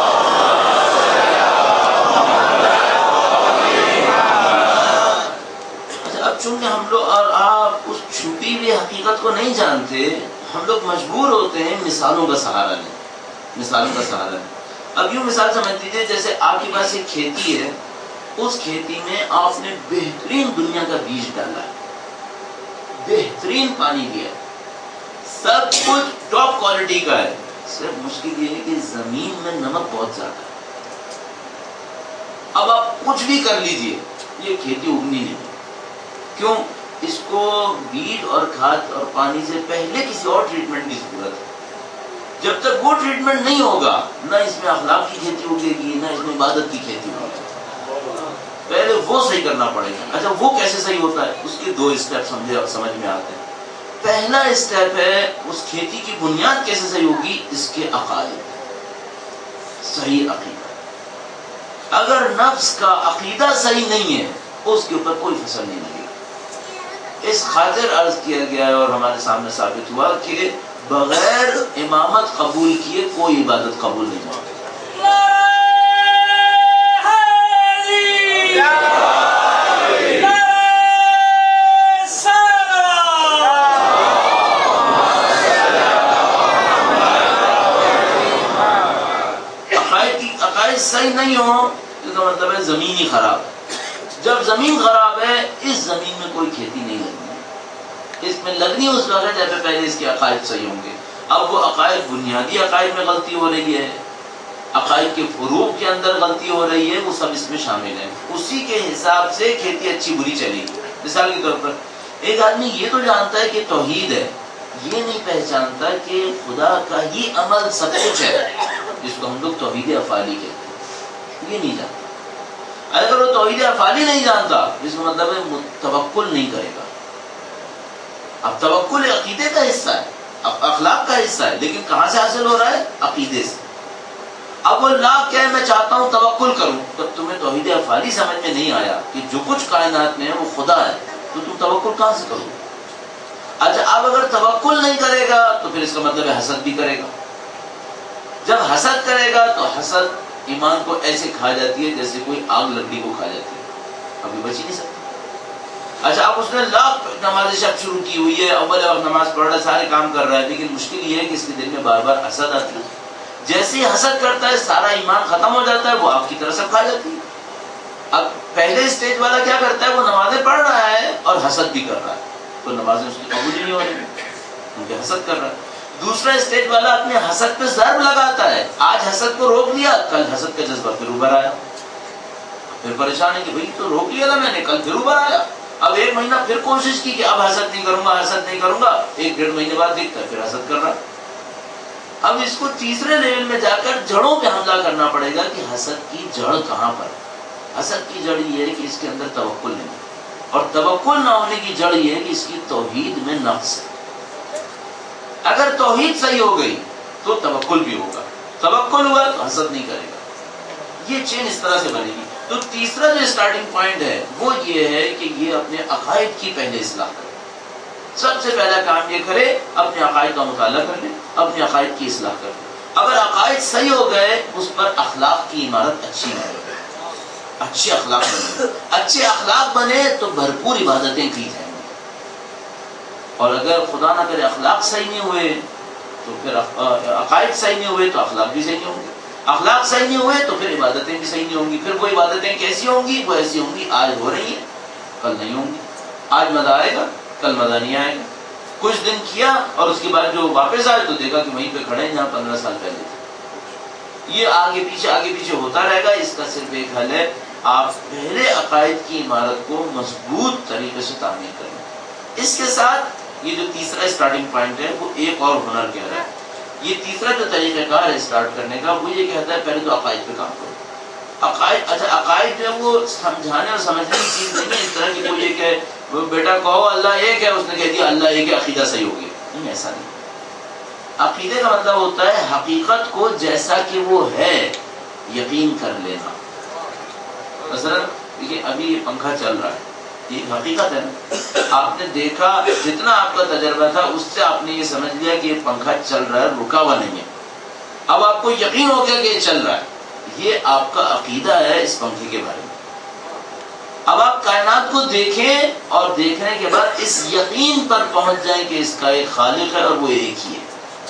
اچھا، اب چونکہ ہم لوگ اور آپ اس چھپی ہوئی حقیقت کو نہیں جانتے، ہم لوگ مجبور ہوتے ہیں مثالوں کا سہارا لیں، مثالوں کا سہارا لیں۔ اب یوں مثال سمجھ لیجیے، جیسے آپ کے پاس ایک کھیتی ہے، اس کھیتی میں آپ نے بہترین دنیا کا بیج ڈالا ہے، بہترین پانی دیا، سب کچھ ٹاپ کوالٹی کا ہے، صرف مشکل یہ ہے کہ زمین میں نمک بہت زیادہ ہے۔ اب آپ کچھ بھی کر لیجئے، یہ کھیتی اگنی نہیں۔ کیوں؟ اس کو بیج اور کھاد اور پانی سے پہلے کسی اور ٹریٹمنٹ کی ضرورت ہے۔ جب تک وہ ٹریٹمنٹ نہیں ہوگا، نہ اس میں اخلاق کی کھیتی اگے گی، نہ اس میں عبادت کی کھیتی ہوگی۔ پہلے وہ صحیح کرنا پڑے گا۔ اچھا، وہ کیسے صحیح ہوتا ہے؟ اس کے دو اسٹیپ سمجھے سمجھ میں آتے ہیں۔ پہلا اسٹیپ ہے اس کھیتی کی بنیاد کیسے صحیح ہوگی، اس کے عقائد، صحیح عقیدہ۔ اگر نفس کا عقیدہ صحیح نہیں ہے، اس کے اوپر کوئی فصل نہیں لگے گی۔ اس خاطر عرض کیا گیا ہے اور ہمارے سامنے ثابت ہوا کہ بغیر امامت قبول کیے کوئی عبادت قبول نہیں ہوتی۔ عقائد صحیح نہیں ہو، اس کا مطلب ہے زمین ہی خراب ہے۔ جب زمین خراب ہے، اس زمین میں کوئی کھیتی نہیں لگنی ہے، اس میں لگنی اس وقت جب پہلے اس کے عقائد صحیح ہوں گے۔ اب وہ عقائد، بنیادی عقائد میں غلطی ہو رہی ہے، عقائد کے فروع کے اندر غلطی ہو رہی ہے، وہ سب اس میں شامل ہیں، اسی کے حساب سے کھیتی اچھی بری چلے گی۔ مثال کے طور پر ایک آدمی یہ تو جانتا ہے کہ توحید ہے، یہ نہیں پہچانتا کہ خدا کا ہی عمل سب کچھ ہے، جس کو ہم لوگ توحید افعالی کہتے ہیں، یہ نہیں جانتا۔ اگر وہ توحید افعالی نہیں جانتا، جس کا مطلب ہے توکل نہیں کرے گا۔ اب توکل عقیدے کا حصہ ہے، اخلاق کا حصہ ہے، لیکن کہاں سے حاصل ہو رہا ہے؟ عقیدے سے۔ اب وہ لاکھ کہے میں چاہتا ہوں توکل کروں، تب تمہیں توحید افعالی سمجھ میں نہیں آیا کہ جو کچھ کائنات میں ہے وہ خدا ہے، تو تم توکل کہاں سے کرو؟ اچھا، اب اگر توکل نہیں کرے گا تو پھر اس کا مطلب ہے حسد بھی کرے گا۔ جب حسد کرے گا تو حسد ایمان کو ایسے کھا جاتی ہے جیسے کوئی آگ لکڑی کو کھا جاتی ہے، ابھی بچ ہی نہیں سکتی۔ اچھا اب اس نے لاکھ نماز شب شروع کی ہوئی ہے، اول وقت نماز پڑھ رہا ہے، سارے کام کر رہا ہے، لیکن مشکل یہ ہے کہ اس کے دل میں بار بار حسد آتی ہے۔ جیسے ہی حسد کرتا ہے سارا ایمان ختم ہو جاتا ہے، وہ آپ کی طرح سب کھا جاتی ہے۔ اب پہلے اسٹیج والا کیا کرتا ہے، وہ نمازیں پڑھ رہا ہے اور حسد بھی کر رہا ہے، تو نمازیں اس کی قبول نہیں ہو رہی کیونکہ حسد کر رہا ہے۔ دوسرا اسٹیج والا اپنے حسد پہ ضرب لگاتا ہے، آج حسد کو روک لیا، کل حسد کا جذبہ پھر ابھر آیا، پھر پریشان ہے کہ بھئی تو روک لیا تھا میں نے، کل پھر ابھر آیا۔ اب ایک مہینہ پھر کوشش کی کہ اب حسد نہیں کروں گا، حسد نہیں کروں گا، ایک ڈیڑھ مہینے بعد دیکھتا ہے پھر حسد کر رہا ہے۔ اب اس کو تیسرے لیول میں جا کر جڑوں پہ حملہ کرنا پڑے گا کہ حسد کی جڑ کہاں پر ہے۔ حسد کی جڑ یہ ہے کہ اس کے اندر توکل نہیں، اور توکل نہ ہونے کی جڑ یہ ہے کہ اس کی توحید میں نقص ہے۔ اگر توحید صحیح ہو گئی تو توکل بھی ہوگا، توکل ہوا تو حسد نہیں کرے گا۔ یہ چین اس طرح سے بنے گی۔ تو تیسرا جو اسٹارٹنگ پوائنٹ ہے وہ یہ ہے کہ یہ اپنے عقائد کی پہلے اصلاح کرے۔ سب سے پہلا کام یہ کرے اپنے عقائد کا مطالعہ کر لے، اپنے عقائد کی اصلاح کر لے۔ اگر عقائد صحیح ہو گئے اس پر اخلاق کی عمارت اچھی بنے، اچھے اخلاق بنے، اچھے اخلاق بنے تو بھرپور عبادتیں کی جائیں گی۔ اور اگر خدا نہ کرے اخلاق صحیح نہیں ہوئے تو پھر عقائد صحیح نہیں ہوئے تو اخلاق بھی صحیح نہیں ہوں گے، اخلاق صحیح نہیں ہوئے تو پھر عبادتیں بھی صحیح نہیں ہوں گی۔ پھر وہ عبادتیں کیسی ہوں گی؟ وہ ایسی ہوں گی آج ہو رہی ہیں کل نہیں ہوں گی، آج مزہ آئے گا کل مزہ نہیں آئے گا۔ کچھ دن کیا اور اس کے بعد جو واپس آئے تو دیکھا کہ وہیں پہ کھڑے ہیں جہاں پندرہ سال پہلے تھے۔ یہ آگے پیچھے آگے پیچھے ہوتا رہے گا۔ اس کا صرف ایک حل ہے، آپ پہلے عقائد کی عمارت کو مضبوط طریقے سے تعمیر کریں۔ اس کے ساتھ یہ جو تیسرا اسٹارٹنگ پوائنٹ ہے وہ ایک اور ہنر کہہ رہا ہے۔ یہ تیسرا جو طریقہ کار ہے اسٹارٹ کرنے کا وہ یہ کہتا ہے پہلے تو عقائد پہ کام کرو۔ عقائد اچھا عقائد جو ہے وہ سمجھانے اور سمجھنے کی چیز نہیں ہے، اس طرح کی کوئی یہ کہ وہ بیٹا کہو اللہ ایک ہے، اس نے کہہ دیا اللہ ایک ہے، عقیدہ صحیح ہو گیا، نہیں ایسا نہیں۔ عقیدے کا مطلب ہوتا ہے حقیقت کو جیسا کہ وہ ہے یقین کر لینا۔ مثلا دیکھیے ابھی یہ پنکھا چل رہا ہے، یہ حقیقت ہے نا، آپ نے دیکھا جتنا آپ کا تجربہ تھا اس سے آپ نے یہ سمجھ لیا کہ یہ پنکھا چل رہا ہے، رکا ہوا نہیں ہے۔ اب آپ کو یقین ہو گیا کہ یہ چل رہا ہے، یہ آپ کا عقیدہ ہے اس پنکھے کے بارے میں۔ اب آپ کائنات کو دیکھیں اور دیکھنے کے بعد اس یقین پر پہنچ جائیں کہ اس کا ایک خالق ہے اور وہ ایک ہی ہے۔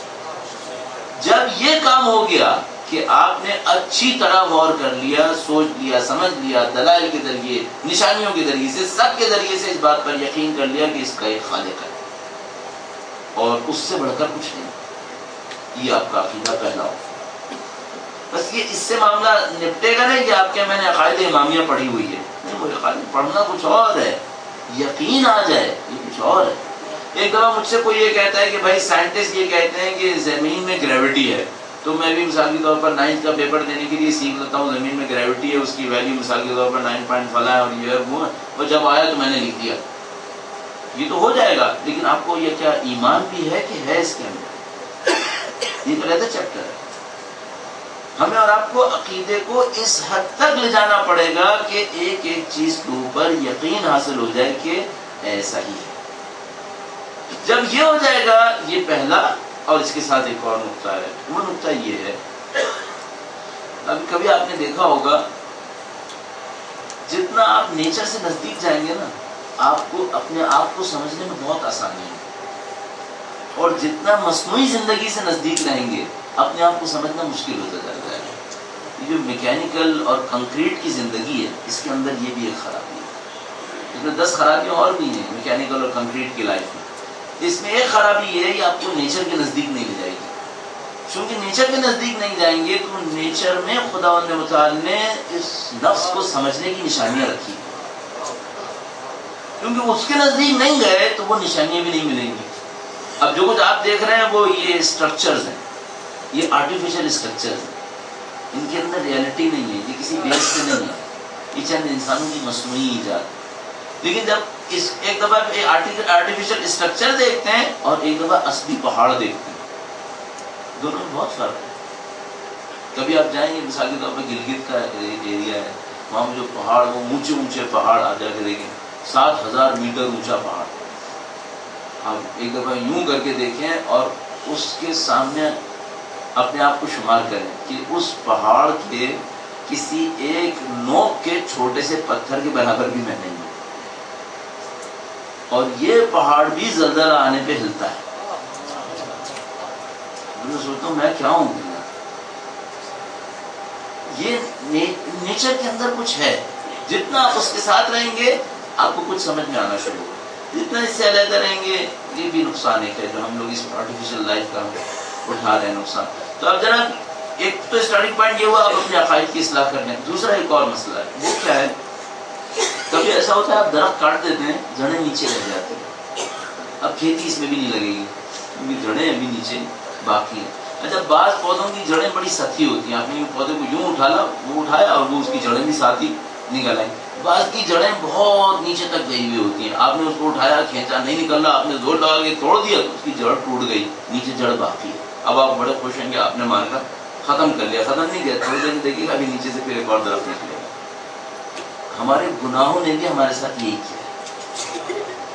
جب یہ کام ہو گیا کہ آپ نے اچھی طرح غور کر لیا، سوچ لیا، سمجھ لیا، دلائل کے ذریعے، نشانیوں کے ذریعے سے، سب کے ذریعے سے اس بات پر یقین کر لیا کہ اس کا ایک خالق ہے اور اس سے بڑھ کر کچھ نہیں، یہ آپ کا عقیدہ پہلا ہو۔ بس یہ اس سے معاملہ نپٹے گا نہیں کہ آپ کے میں نے عقائد امامیہ پڑھی ہوئی ہے، نہیں، وہ عقائد پڑھنا کچھ اور ہے، یقین آ جائے یہ کچھ اور ہے۔ ایک دفعہ مجھ سے کوئی یہ کہتا ہے کہ بھائی سائنٹسٹ یہ کہتے ہیں کہ زمین میں گریوٹی ہے، تو میں بھی مثال کے طور پر نائنتھ کا پیپر دینے کے لیے سیکھ لیتا ہوں زمین میں گریوٹی ہے، اس کی ویلیو مثال کے طور پر نائن پوائنٹ فلاں ہے اور یہ ہے وہ ہے، اور جب آیا تو میں نے لکھ دیا۔ یہ تو ہو جائے گا، لیکن آپ کو یہ کیا ایمان بھی ہے کہ ہے اس کے اندر؟ یہ تو رہتا چیپٹر ہے۔ ہمیں اور آپ کو عقیدے کو اس حد تک لے جانا پڑے گا کہ ایک ایک چیز کے اوپر یقین حاصل ہو جائے کہ ایسا ہی ہے۔ جب یہ ہو جائے گا، یہ پہلا، اور اس کے ساتھ ایک اور نقطہ ہے، وہ نقطہ یہ ہے، ابھی کبھی آپ نے دیکھا ہوگا جتنا آپ نیچر سے نزدیک جائیں گے نا آپ کو اپنے آپ کو سمجھنے میں بہت آسانی ہے، اور جتنا مصنوعی زندگی سے نزدیک رہیں گے اپنے آپ کو سمجھنا مشکل ہوتا جائے گا۔ یہ جو میکینیکل اور کنکریٹ کی زندگی ہے اس کے اندر یہ بھی ایک خرابی ہے، اس میں دس خرابیاں اور بھی ہیں میکینیکل اور کنکریٹ کی لائف میں۔ اس میں ایک خرابی یہ ہے کہ آپ کو نیچر کے نزدیک نہیں لے جائے گی، چونکہ نیچر کے نزدیک نہیں جائیں گے تو نیچر میں خداوند متعال نے اس نفس کو سمجھنے کی نشانیاں رکھی، کیونکہ اس کے نزدیک نہیں گئے تو وہ نشانیاں بھی نہیں ملیں گی۔ اب جو کچھ آپ دیکھ رہے ہیں وہ یہ اسٹرکچرز ہیں، یہ آرٹیفیشل اسٹرکچرز ہیں، ان کے اندر ریئلٹی نہیں ہے، یہ کسی بیس سے نہیں ہے، یہ چند انسانوں کی مصنوعی ایجاد۔ لیکن جب اس ایک دفعہ آرٹیفیشل اسٹرکچر دیکھتے ہیں اور ایک دفعہ اصلی پہاڑ دیکھتے ہیں، دونوں میں بہت فرق ہے۔ کبھی آپ جائیں گے مثال کے طور پر گلگت کا ایریا ہے، وہاں جو پہاڑ وہ اونچے اونچے پہاڑ آ جا کے دیکھیں، سات ہزار میٹر اونچا پہاڑ، آپ ایک دفعہ یوں کر کے دیکھیں اور اس کے سامنے اپنے آپ کو شمار کریں کہ اس پہاڑ کے کسی ایک نوک کے چھوٹے سے پتھر کے برابر بھی میں نہیں ہوں، اور یہ پہاڑ بھی زلزلہ آنے پہ ہلتا ہے۔ میں سوچتا ہوں میں کیا ہوں، یہ نیچر کے اندر کچھ ہے۔ جتنا آپ اس کے ساتھ رہیں گے آپ کو کچھ سمجھ میں آنا شروع ہوگا، جتنا اس سے علیحدہ رہیں گے یہ بھی نقصان ایک ہے جو ہم لوگ اس آرٹیفیشل لائف کا اٹھا رہے ہیں نقصان۔ تو اب جناب ایک تو اسٹارٹنگ پوائنٹ یہ ہوا آپ اپنے عقائد کی اصلاح کر لیں۔ دوسرا ایک اور مسئلہ ہے، وہ کیا ہے، کبھی ایسا ہوتا ہے آپ درخت کاٹ دیتے ہیں جڑیں نیچے رہ جاتی ہیں، اب کھیتی اس میں بھی نہیں لگے گی کیونکہ جڑیں ابھی نیچے باقی ہیں۔ اچھا بعض پودوں کی جڑیں بڑی سطحی ہوتی ہیں، آپ نے پودے کو یوں اٹھالا وہ اٹھایا اور وہ اس کی جڑیں بھی ساتھ ہی نکل آئی۔ بعض کی جڑیں بہت نیچے تک گئی ہوئی ہوتی ہیں، آپ نے اس کو اٹھایا کھینچا نہیں نکل رہا، آپ نے زور لگا کے توڑ دیا تو اس کی جڑ ٹوٹ گئی، نیچے جڑ باقی ہے۔ اب آپ بڑے خوش ہیں کہ آپ نے مار کر ختم کر لیا، ختم نہیں کیا، تھوڑی دیر دیکھیے گا ابھی نیچے سے پھر ایک اور درخت نکلے گا۔ ہمارے گناہوں نے بھی ہمارے ساتھ یہی کیا۔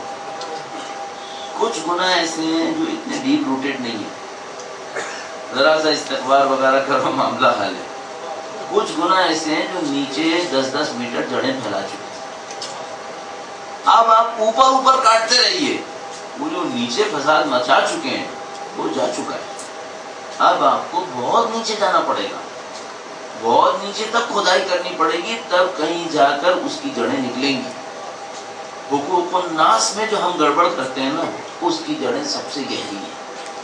کچھ گناہ ایسے ہیں جو اتنے ڈیپ روٹیڈ نہیں ہیں، ذرا سا استغفار وغیرہ کرو معاملہ حل ہے۔ کچھ گناہ ایسے ہیں جو نیچے دس دس میٹر جڑیں پھیلا چکے ہیں۔ اب آپ اوپر اوپر کاٹتے رہیے، وہ جو نیچے فساد مچا چکے ہیں وہ جا چکا ہے، اب آپ کو بہت نیچے جانا پڑے گا، بہت نیچے تک کھدائی کرنی پڑے گی، تب کہیں جا کر اس کی جڑیں نکلیں گی۔ حقوق الناس میں جو ہم گڑبڑ کرتے ہیں نا اس کی جڑیں سب سے گہری ہیں،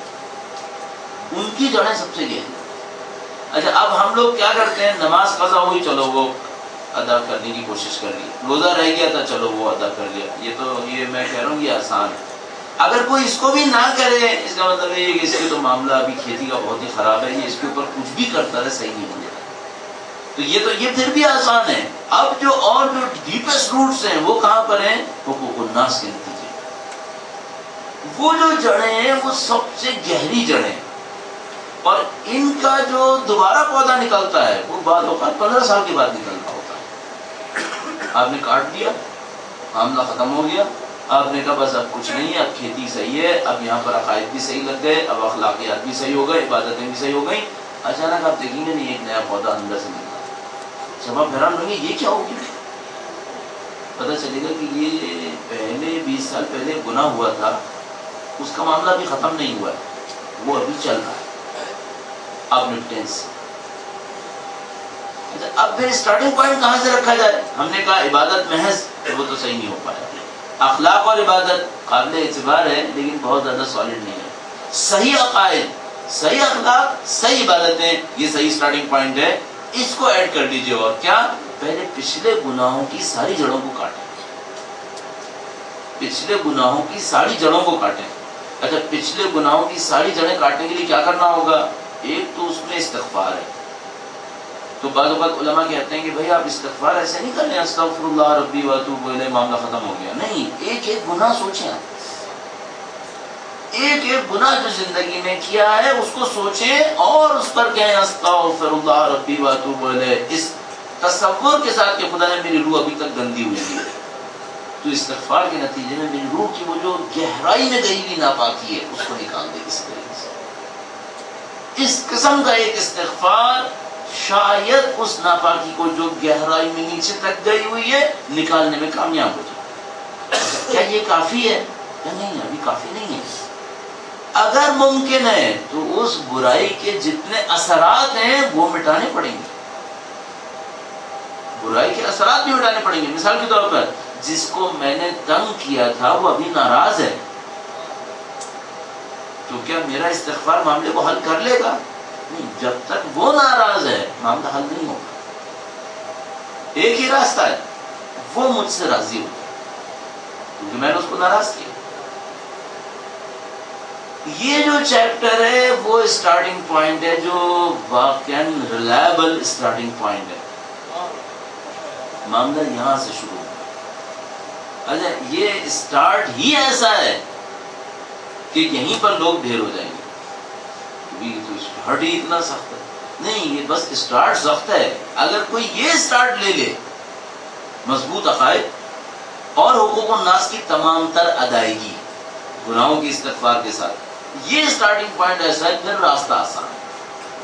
ان کی جڑیں سب سے گہری۔ اچھا اب ہم لوگ کیا کرتے ہیں، نماز قضا ہوئی چلو وہ ادا کرنے کی کوشش کر لی، روزہ رہ گیا تھا چلو وہ ادا کر لیا، یہ تو یہ میں کہہ رہا ہوں یہ آسان ہے۔ اگر کوئی اس کو بھی نہ کرے اس کا مطلب یہ کہ اس کے تو معاملہ ابھی کھیتی کا بہت ہی خراب ہے، یہ اس کے اوپر کچھ بھی کرتا رہے صحیح نہیں ہو جائے، تو یہ تو یہ پھر بھی آسان ہے۔ اب جو اور جو ڈیپسٹ روٹس ہیں وہ کہاں پر ہیں، حقوق الناس کے نتیجے، وہ جو جڑیں ہیں وہ سب سے گہری جڑیں، اور ان کا جو دوبارہ پودا نکلتا ہے وہ بعد اوقات پندرہ سال کے بعد نکلتا ہوتا ہے۔ آپ نے کاٹ دیا، معاملہ ختم ہو گیا، آپ نے کہا بس اب کچھ نہیں ہے، اب کھیتی صحیح ہے، اب یہاں پر عقائد بھی صحیح لگ گئے، اب اخلاقیات بھی صحیح ہو گئے، عبادتیں بھی صحیح ہو گئیں، اچانک آپ دیکھیں گے نہیں ایک نیا پودا اندر سے نکلا، جب آپ حیران ہوں گے یہ کیا ہو گیا، پتہ چلے گا کہ یہ پہلے بیس سال پہلے گناہ ہوا تھا، اس کا معاملہ بھی ختم نہیں ہوا ہے، وہ ابھی چل رہا ہے، اب نپٹیں سے۔ اب پھر اسٹارٹنگ پوائنٹ کہاں سے رکھا جائے، ہم نے کہا عبادت محض، وہ تو صحیح نہیں ہو پایا، اخلاق اور عبادت قابل اعتبار ہے لیکن بہت زیادہ سالڈ نہیں ہے، صحیح عقائد، صحیح اخلاق، صحیح عبادتیں، یہ صحیح اسٹارٹنگ پوائنٹ ہے، اس کو ایڈ کر دیجئے۔ اور کیا، پہلے پچھلے گناہوں کی ساری جڑوں کو کاٹیں، پچھلے گناہوں کی ساری جڑوں کو کاٹیں۔ اچھا پچھلے گناہوں کی ساری جڑیں کاٹنے کے لیے کیا کرنا ہوگا، ایک تو اس میں استغفار ہے، تو بعض اوقات علماء کہتے ہیں کہ بھئی آپ استغفار ایسے نہیں کر لیں استغفر اللہ ربی واتوب الیہ معاملہ ختم ہو گیا، نہیں، ایک ایک گناہ سوچیں، ایک ایک گناہ جو زندگی میں کیا ہے اس کو سوچیں اور اس پر کہیں استغفر اللہ ربی واتوب الیہ، اس تصور کے ساتھ کہ خدا نے میری روح ابھی تک گندی ہوئی ہے، تو استغفار کے نتیجے میں میری روح کی وہ جو گہرائی میں گئی ہوئی ناپاکی ہے اس کو نکال دے کسی طریقے سے۔ اس قسم کا ایک استغفار شاید اس ناپاکی کو جو گہرائی میں نیچے تک گئی ہوئی ہے نکالنے میں کامیاب ہو جائے۔ کیا یہ کافی ہے؟ یا نہیں، ابھی کافی نہیں ہے۔ اگر ممکن ہے تو اس برائی کے جتنے اثرات ہیں وہ مٹانے پڑیں گے، برائی کے اثرات بھی مٹانے پڑیں گے۔ مثال کے طور پر جس کو میں نے تنگ کیا تھا وہ ابھی ناراض ہے، تو کیا میرا استغفار معاملے کو حل کر لے گا؟ نہیں، جب تک وہ ناراض ہے معاملہ حل نہیں ہوگا۔ ایک ہی راستہ ہے، وہ مجھ سے راضی ہو کیونکہ میں نے اس کو ناراض کیا۔ یہ جو چیپٹر ہے وہ اسٹارٹنگ پوائنٹ ہے جو واقعاً ریلائبل اسٹارٹنگ پوائنٹ ہے، معاملہ یہاں سے شروع ہوا۔ اچھا یہ اسٹارٹ ہی ایسا ہے کہ یہیں پر لوگ ڈھیر ہو جائیں گے، ہٹ ہی اتنا سخت ہے، نہیں یہ بس اسٹارٹ سخت ہے۔ اگر کوئی یہ اسٹارٹ لے لے، مضبوط عقائد اور حقوق الناس کی تمام تر ادائیگی گناہوں کی استغفار کے ساتھ، یہ اسٹارٹنگ پوائنٹ ایسا ہے، پھر راستہ آسان ہے۔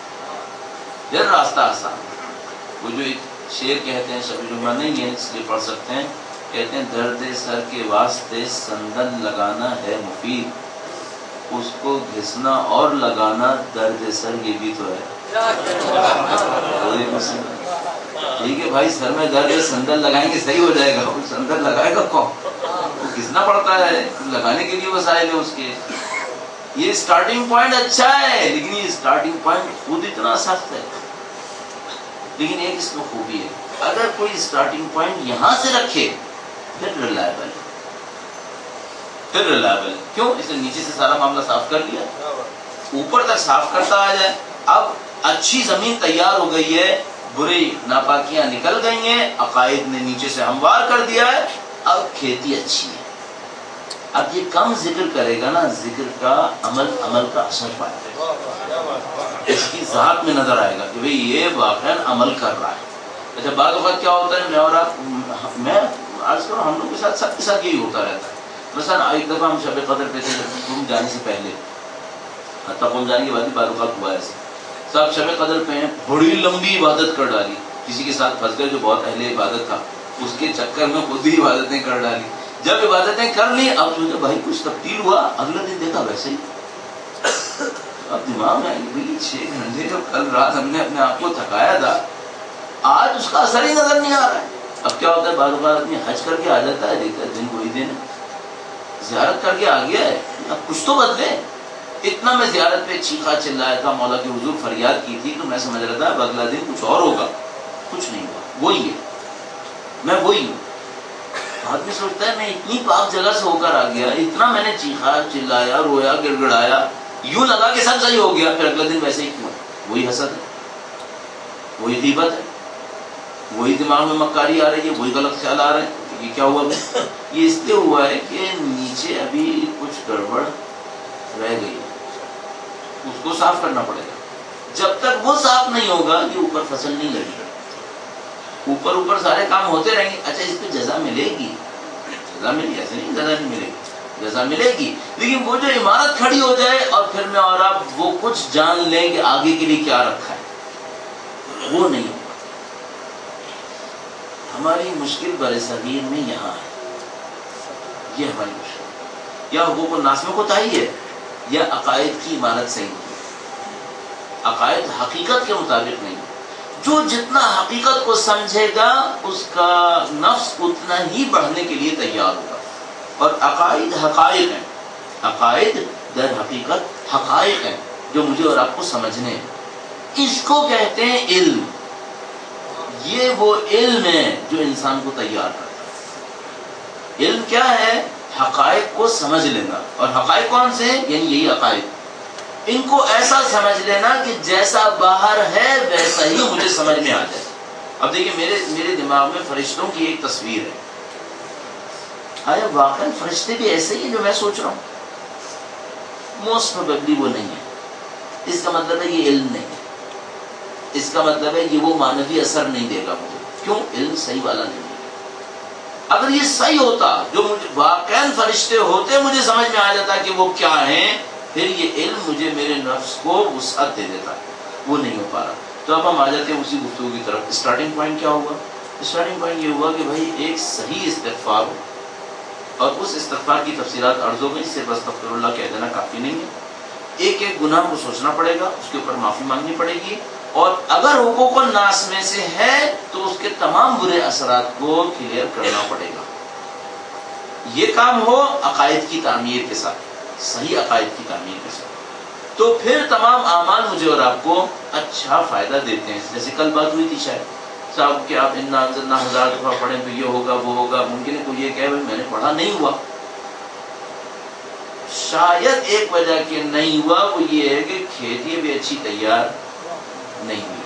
پھر راستہ آسان. وہ جو ایک شعر کہتے ہیں، شبیر جمعہ نہیں ہے اس لیے پڑھ سکتے ہیں، کہتے ہیں درد سر کے واسطے سندن لگانا ہے مفید، اس کو گھسنا اور لگانا درد سر یہ بھی تو ہے. ٹھیک ہے بھائی، سر میں درد ہے، سندن لگائیں گے صحیح ہو جائے گا. وہ سندن لگائے گا کون؟ وہ گھسنا پڑتا ہے، لگانے کے لیے وسائل ہیں اس کے. یہ اسٹارٹنگ پوائنٹ اچھا ہے، لیکن یہ اسٹارٹنگ پوائنٹ خود اتنا سخت ہے. لیکن ایک اس میں خوبی ہے، اگر کوئی اسٹارٹنگ پوائنٹ یہاں سے رکھے پھر ریلائبل ہے، پھر ریلائبل ہے. کیوں؟ اس نے نیچے سے سارا معاملہ صاف کر لیا، اوپر تک صاف کرتا آ جائے. اب اچھی زمین تیار ہو گئی ہے، بری ناپاکیاں نکل گئی ہیں، عقائد نے نیچے سے ہموار کر دیا ہے، اب کھیتی اچھی ہے. اب یہ کم ذکر کرے گا نا، ذکر کا عمل عمل کا اثر پائے گا، اس کی ذات میں نظر آئے گا کہ بھئی یہ واقعا عمل کر رہا ہے. اچھا بعض اوقات کیا ہوتا ہے، میں اور آپ، میں عرض کروں ہم لوگ کے ساتھ سب کے ساتھ یہی ہوتا رہتا ہے. مثلا ایک دفعہ ہم شب قدر پہ تھے، گم جانے سے پہلے، حتیٰ گم جانے کے بعد بھی بعض اوقات ہوا ایسے، صاحب شب قدر پہ ہیں، بڑی لمبی عبادت کر ڈالی، کسی کے ساتھ پھنس گئے جو بہت اہل عبادت تھا، اس کے چکر میں خود ہی عبادتیں کر ڈالی. جب عبادتیں کر لی، اب سوچا بھائی کچھ تبدیل ہوا، اگلے دن دیکھا ویسے ہی. اب دماغ میں آئی چھ گھنٹے جو کل رات ہم نے اپنے آپ کو تھکایا تھا، آج اس کا اثر ہی نظر نہیں آ رہا ہے. اب کیا ہوتا ہے، بعض اوقات آدمی حج کر کے آ جاتا ہے، دیکھتا ہے دن کوئی دن ہے، زیارت کر کے آ گیا ہے، اب کچھ تو بدلے. اتنا میں زیارت پہ چیخا چلایا تھا، مولا کے حضور فریاد کی تھی، تو میں سمجھ رہا تھا اب اگلا دن کچھ اور ہوگا. کچھ نہیں ہوا، وہی ہے، میں وہی ہوں. آدمی سوچتا ہے میں اتنی پاک جگہ سے ہو کر آ گیا، اتنا میں نے چیخا چلایا، رویا، گڑ گڑایا، یوں لگا کہ سب صحیح ہو گیا، پھر اگلے دن ویسے ہی کیوں ہے؟ وہی حسد ہے، وہی غیبت ہے، وہی دماغ میں مکاری آ رہی ہے، وہی غلط خیال آ رہے ہیں. یہ کیا ہوا؟ یہ اس لیے ہوا ہے کہ نیچے ابھی کچھ گڑبڑ رہ گئی ہے، اس کو صاف کرنا پڑے گا. جب تک وہ صاف نہیں ہوگا یہ اوپر فصل نہیں لگے گی. اوپر اوپر سارے کام ہوتے رہیں گے. اچھا اس پہ جزا ملے گی، جزا ملے گی، ایسے نہیں جزا نہیں ملے گی، جزا ملے گی. لیکن وہ جو عمارت کھڑی ہو جائے اور پھر میں اور آپ وہ کچھ جان لیں کہ آگے کے لیے کیا رکھا ہے، وہ نہیں. ہماری مشکل برصغیر میں یہاں ہے، یہ ہماری مشکل، یا حقوق الناس میں کوتاہی ہے، یا عقائد کی عمارت صحیح نہیں ہے، عقائد حقیقت کے مطابق نہیں. جو جتنا حقیقت کو سمجھے گا اس کا نفس اتنا ہی بڑھنے کے لیے تیار ہوگا. اور عقائد حقائق ہیں، عقائد در حقیقت حقائق ہیں جو مجھے اور آپ کو سمجھنے ہیں. اس کو کہتے ہیں علم. یہ وہ علم ہے جو انسان کو تیار کرتا ہے. علم کیا ہے؟ حقائق کو سمجھ لینا. اور حقائق کون سے ہیں؟ یعنی یہی عقائد. ان کو ایسا سمجھ لینا کہ جیسا باہر ہے ویسا ہی مجھے سمجھ میں آ جائے. اب دیکھیں میرے میرے دماغ میں فرشتوں کی ایک تصویر ہے. آیا واقعا فرشتے بھی ایسے ہی جو میں سوچ رہا ہوں؟ موسٹ پروبیبلی وہ نہیں ہے. اس کا مطلب ہے یہ علم نہیں ہے. اس کا مطلب ہے یہ وہ معنوی اثر نہیں دے گا مجھے. کیوں؟ علم صحیح والا نہیں ہے. اگر یہ صحیح ہوتا، جو مجھے واقعا فرشتے ہوتے، مجھے سمجھ میں آ جاتا کہ وہ کیا ہیں، پھر یہ علم مجھے میرے نفس کو وسعت دے دیتا. وہ نہیں ہو پا رہا. تو اب ہم آ جاتے ہیں اسی گفتگو کی طرف. اسٹارٹنگ پوائنٹ کیا ہوا؟ اسٹارٹنگ پوائنٹ یہ ہوا کہ بھائی ایک صحیح استغفار ہو، اور اس استغفار کی تفصیلات عرض ہو گئی. صرف استغفر اللہ کہہ دینا کافی نہیں ہے. ایک ایک گناہ کو سوچنا پڑے گا، اس کے اوپر معافی مانگنی پڑے گی، اور اگر حقوق الناس میں سے ہے تو اس کے تمام برے اثرات کو کلیئر کرنا پڑے گا. یہ کام ہو عقائد کی تعمیر کے ساتھ، صحیح عقائد کی تعمیر کے ساتھ، تو پھر تمام اعمال مجھے اور آپ کو اچھا فائدہ دیتے ہیں. جیسے کل بات ہوئی تھی شاید صاحب کہ آپ انا انزلنا ہزار دفعہ پڑھیں تو یہ ہوگا وہ ہوگا. ممکن ہے کوئی یہ کہے میں نے پڑھا نہیں ہوا. شاید ایک وجہ کہ نہیں ہوا وہ یہ ہے کہ کھیتی بھی اچھی تیار نہیں ہوئی.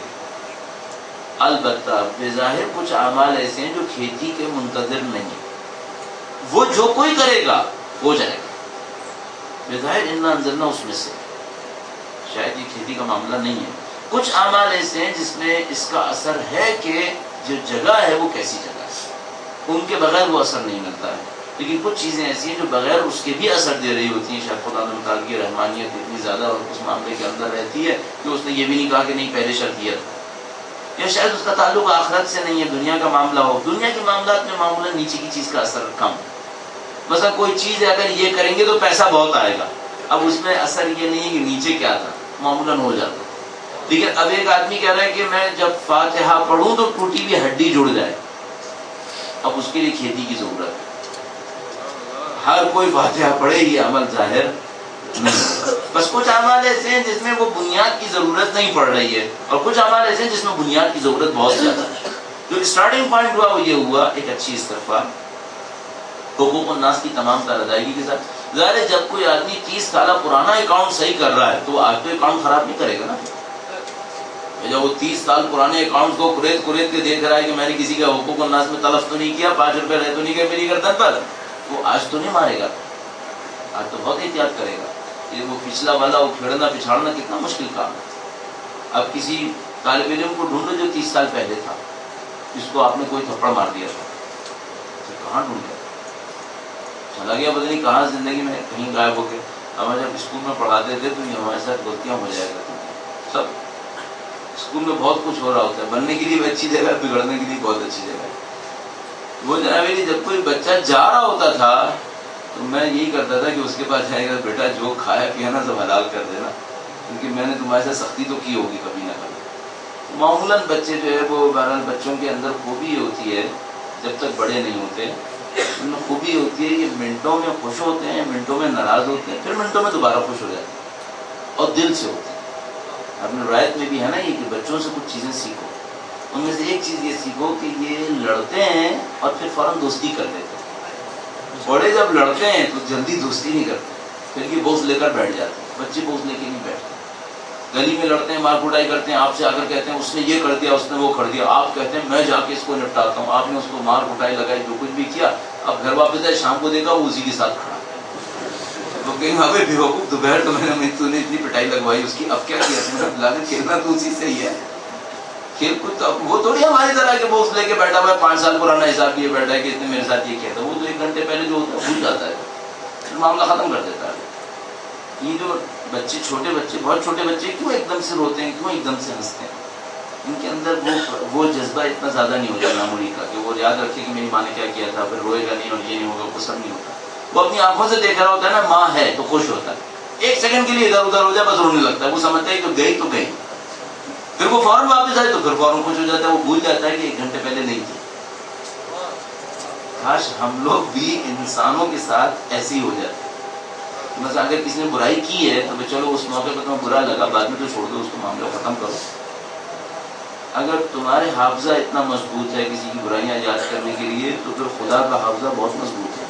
البتہ بظاہر کچھ اعمال ایسے ہیں جو کھیتی کے منتظر نہیں ہیں، وہ جو کوئی کرے گا ہو جائے گا. بظاہر انا انزلنا اس میں سے، شاید یہ کھیتی کا معاملہ نہیں ہے. کچھ اعمال ایسے ہیں جس میں اس کا اثر ہے کہ جو جگہ ہے وہ کیسی جگہ ہے، ان کے بغیر وہ اثر نہیں ملتا ہے. لیکن کچھ چیزیں ایسی ہیں جو بغیر اس کے بھی اثر دے رہی ہوتی ہیں. شاید خدا نے متعال کی رحمانیت اتنی زیادہ اور اس معاملے کے اندر رہتی ہے کہ اس نے یہ بھی نہیں کہا کہ نہیں پہلے شرط یہ تھا. یا شاید اس کا تعلق آخرت سے نہیں ہے، دنیا کا معاملہ ہو. دنیا کے معاملات میں معمولاً نیچے کی چیز کا اثر کم. مثلا کوئی چیز ہے اگر یہ کریں گے تو پیسہ بہت آئے گا، اب اس میں اثر یہ نہیں ہے کہ نیچے کیا تھا، معمولاً ہو جاتا. لیکن اب ایک آدمی کہہ رہا ہے کہ میں جب فاتحہ پڑھوں تو ٹوٹی ہوئی ہڈی جڑ جائے، اب اس کے لیے کھیتی کی ضرورت ہے. ہر کوئی فاتحہ پڑھے یہ عمل ظاہر نہیں ہوگا. بس کچھ اعمال ایسے ہیں جس میں وہ بنیاد کی ضرورت نہیں پڑ رہی ہے، اور کچھ اعمال ایسے ہیں جس میں بنیاد کی ضرورت بہت زیادہ ہے. جو اسٹارٹنگ پوائنٹ ہوا وہ یہ ہوا ایک اچھی استغفار، حقوق الناس کی تمام تر ادائیگی کے ساتھ. ظاہر ہے جب کوئی آدمی تیس سالہ پرانا اکاؤنٹ صحیح کر رہا ہے تو وہ آج تو اکاؤنٹ خراب نہیں کرے گا نا. جب وہ تیس سال پرانے اکاؤنٹ کو کریت کریت کے دیکھ رہا ہے کہ میں نے کسی کا حقوق الناس میں تلف تو نہیں کیا، پانچ روپے رہ تو نہیں گئے میری گردن پر، وہ آج تو نہیں مارے گا. آج تو بہت احتیاط کرے گا. یہ وہ پچھلا والا وہ کھیڑنا پچھاڑنا کتنا مشکل کام ہے. اب کسی طالب علم کو ڈھونڈو جو تیس سال پہلے تھا، جس کو آپ نے کوئی تھپڑ مار دیا تھا، تو کہاں ڈھونڈے؟ چلا گیا پتہ نہیں کہاں زندگی میں کہیں غائب ہو کے. ہمیں جب اسکول میں پڑھاتے تھے تو یہ ہمارے ساتھ غلطیاں ہو جایا کرتی تھیں. سب اسکول میں بہت کچھ ہو رہا ہوتا ہے، بننے کے لیے بھی اچھی جگہ ہے، بگڑنے کے لیے بہت اچھی جگہ ہے. وہ جناب جب کوئی بچہ جا رہا ہوتا تھا تو میں یہی کرتا تھا کہ اس کے پاس جائے گا، بیٹا جو کھایا پیا نا سب حلال کر دینا، کیونکہ میں نے تمہارے سے سختی تو کی ہوگی کبھی نہ کبھی. معمولاً بچے جو ہے وہ بہرحال بچوں کے اندر خوبی ہوتی ہے جب تک بڑے نہیں ہوتے، ان میں خوبی ہوتی ہے کہ منٹوں میں خوش ہوتے ہیں، منٹوں میں ناراض ہوتے ہیں، پھر منٹوں میں دوبارہ خوش ہو جاتے ہیں اور دل سے ہوتے ہیں. اپنے روایت میں بھی ہے نا یہ کہ بچوں سے کچھ چیزیں سیکھو. ان میں سے ایک چیز یہ سیکھو کہ یہ لڑتے ہیں اور پھر فوراً دوستی کر دیتے ہیں. بڑے جب لڑتے ہیں تو جلدی دوستی نہیں کرتے، پھر یہ بوجھ لے کر بیٹھ جاتے ہیں. بچے بوجھ لے کے نہیں بیٹھتے. گلی میں لڑتے ہیں، مار کٹائی کرتے ہیں، آپ سے آ کر کہتے ہیں اس نے یہ کر دیا، اس نے وہ کر دیا. آپ کہتے ہیں میں جا کے اس کو نپٹاتا ہوں. آپ نے اس کو مار کٹائی لگائی، جو کچھ بھی کیا، اب گھر واپس آئے شام کو دیکھا وہ اسی کے ساتھ کھڑا. تو کہیں گے ابے بیوقوف دوپہر تو میں نے تو نے اتنی پٹائی لگوائی اس کی، اب کیا کیا؟ لانے کھیلنا تو اسی سے ہی ہے. کھیل کود تو وہ تھوڑی ہماری طرح کہ وہ اس لے کے بیٹھا ہوا ہے پانچ سال پرانا حساب لیے بیٹھا ہے کہ اس نے میرے ساتھ یہ کیا تھا. وہ تو ایک گھنٹے پہلے جو ہوتا ہے بھول جاتا ہے، معاملہ ختم کر دیتا ہے. یہ جو بچے چھوٹے بچے بہت چھوٹے بچے کیوں ایک دم سے روتے ہیں، کیوں ایک دم سے ہنستے ہیں؟ ان کے اندر وہ وہ جذبہ اتنا زیادہ نہیں ہوتا معمولی کا کہ وہ یاد رکھے کہ میری ماں نے کیا کیا تھا، پھر روئے گا نہیں اور یہ نہیں ہوگا، وہ سب نہیں ہوتا. وہ اپنی آنکھوں سے دیکھ رہا ہوتا ہے نا ماں ہے تو خوش ہوتا ہے. ایک سیکنڈ کے لیے ادھر ادھر ہو جائے بس رونے لگتا ہے. وہ سمجھتا ہے کہ گئی تو گئی، پھر وہ فوراً واپس آئے تو پھر فوراً خوش ہو جاتا ہے. وہ بھول جاتا ہے کہ ایک گھنٹے پہلے نہیں تھی. کاش ہم لوگ بھی انسانوں کے ساتھ ایسے ہی ہو جاتے. مثلا اگر کسی نے برائی کی ہے تو چلو اس موقع پہ تمہیں برا لگا، بعد میں تو چھوڑ دو، اس کو معاملہ ختم کرو. اگر تمہارے حافظہ اتنا مضبوط ہے کسی کی برائیاں یاد کرنے کے لیے تو پھر خدا کا حافظہ بہت مضبوط ہے.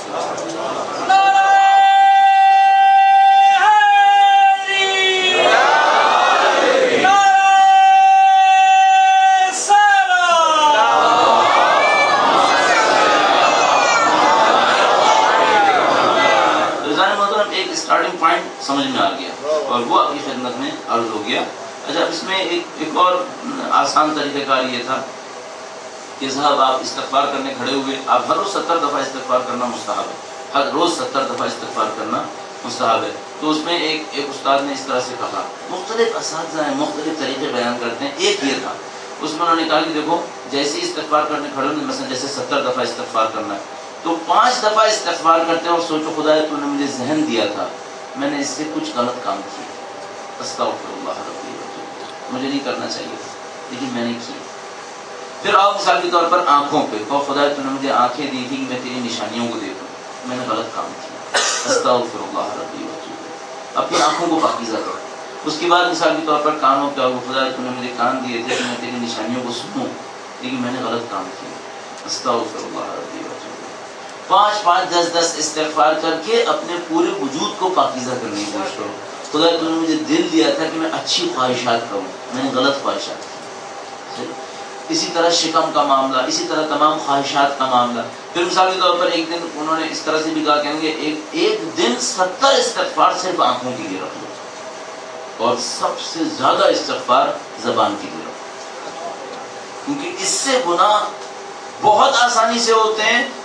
اسٹارٹنگ پوائنٹ سمجھ میں آ گیا اور وہ آپ کی خدمت میں عرض ہو گیا. اچھا اس میں ایک ایک اور آسان طریقہ کار یہ تھا کہ صاحب آپ استغفار کرنے کھڑے ہوئے، آپ ہر روز ستر دفعہ استغفار کرنا مستحب ہے، ہر روز ستر دفعہ استغفار کرنا مستحب ہے. تو اس میں ایک ایک استاد نے اس طرح سے کہا، مختلف اساتذہ ہیں مختلف طریقے بیان کرتے ہیں. ایک یہ تھا اس میں انہوں نے کہا کہ دیکھو جیسے استغفار کرنے کھڑے ہوئے، مثلا جیسے ستر دفعہ استغفار کرنا ہے تو پانچ دفعہ استغفار کرتے ہیں اور سوچو خدا تو نے مجھے ذہن دیا تھا، میں نے اس سے کچھ غلط کام کیا، استغفر اللہ ربی مجھے نہیں کرنا چاہیے لیکن میں نے کیا. پھر آؤ مثال کے طور پر آنکھوں پہ، تو خدا تو نے مجھے آنکھیں دی تھی کہ میں تیری نشانیوں کو دیکھوں، میں نے غلط کام کیا، استغفر اللہ ربی اپنی آنکھوں کو پاکیزہ کرو. اس کے بعد مثال کے طور پر کانوں پہ، خدا تو نے مجھے کان دیے تھے کہ میں تیری نشانیوں کو سنوں لیکن میں نے غلط کام کیا، استغفر اللہ ربی. پانچ پانچ دس دس استغفار کر کے اپنے پورے وجود کو پاکیزہ کرنے کی کوشش کرو. خدا تو نے مجھے دل دیا تھا کہ میں اچھی خواہشات کروں، میں نے غلط خواہشات کی. اسی طرح شکم کا معاملہ، اسی طرح تمام خواہشات کا معاملہ. پھر مثال کے طور پر ایک دن انہوں نے اس طرح سے بھی کہا، کہیں گے ایک ایک دن ستر استغفار صرف آنکھوں کے لیے رکھ لو اور سب سے زیادہ استغفار زبان کے لیے رکھو، کیونکہ اس سے گناہ بہت آسانی سے ہوتے ہیں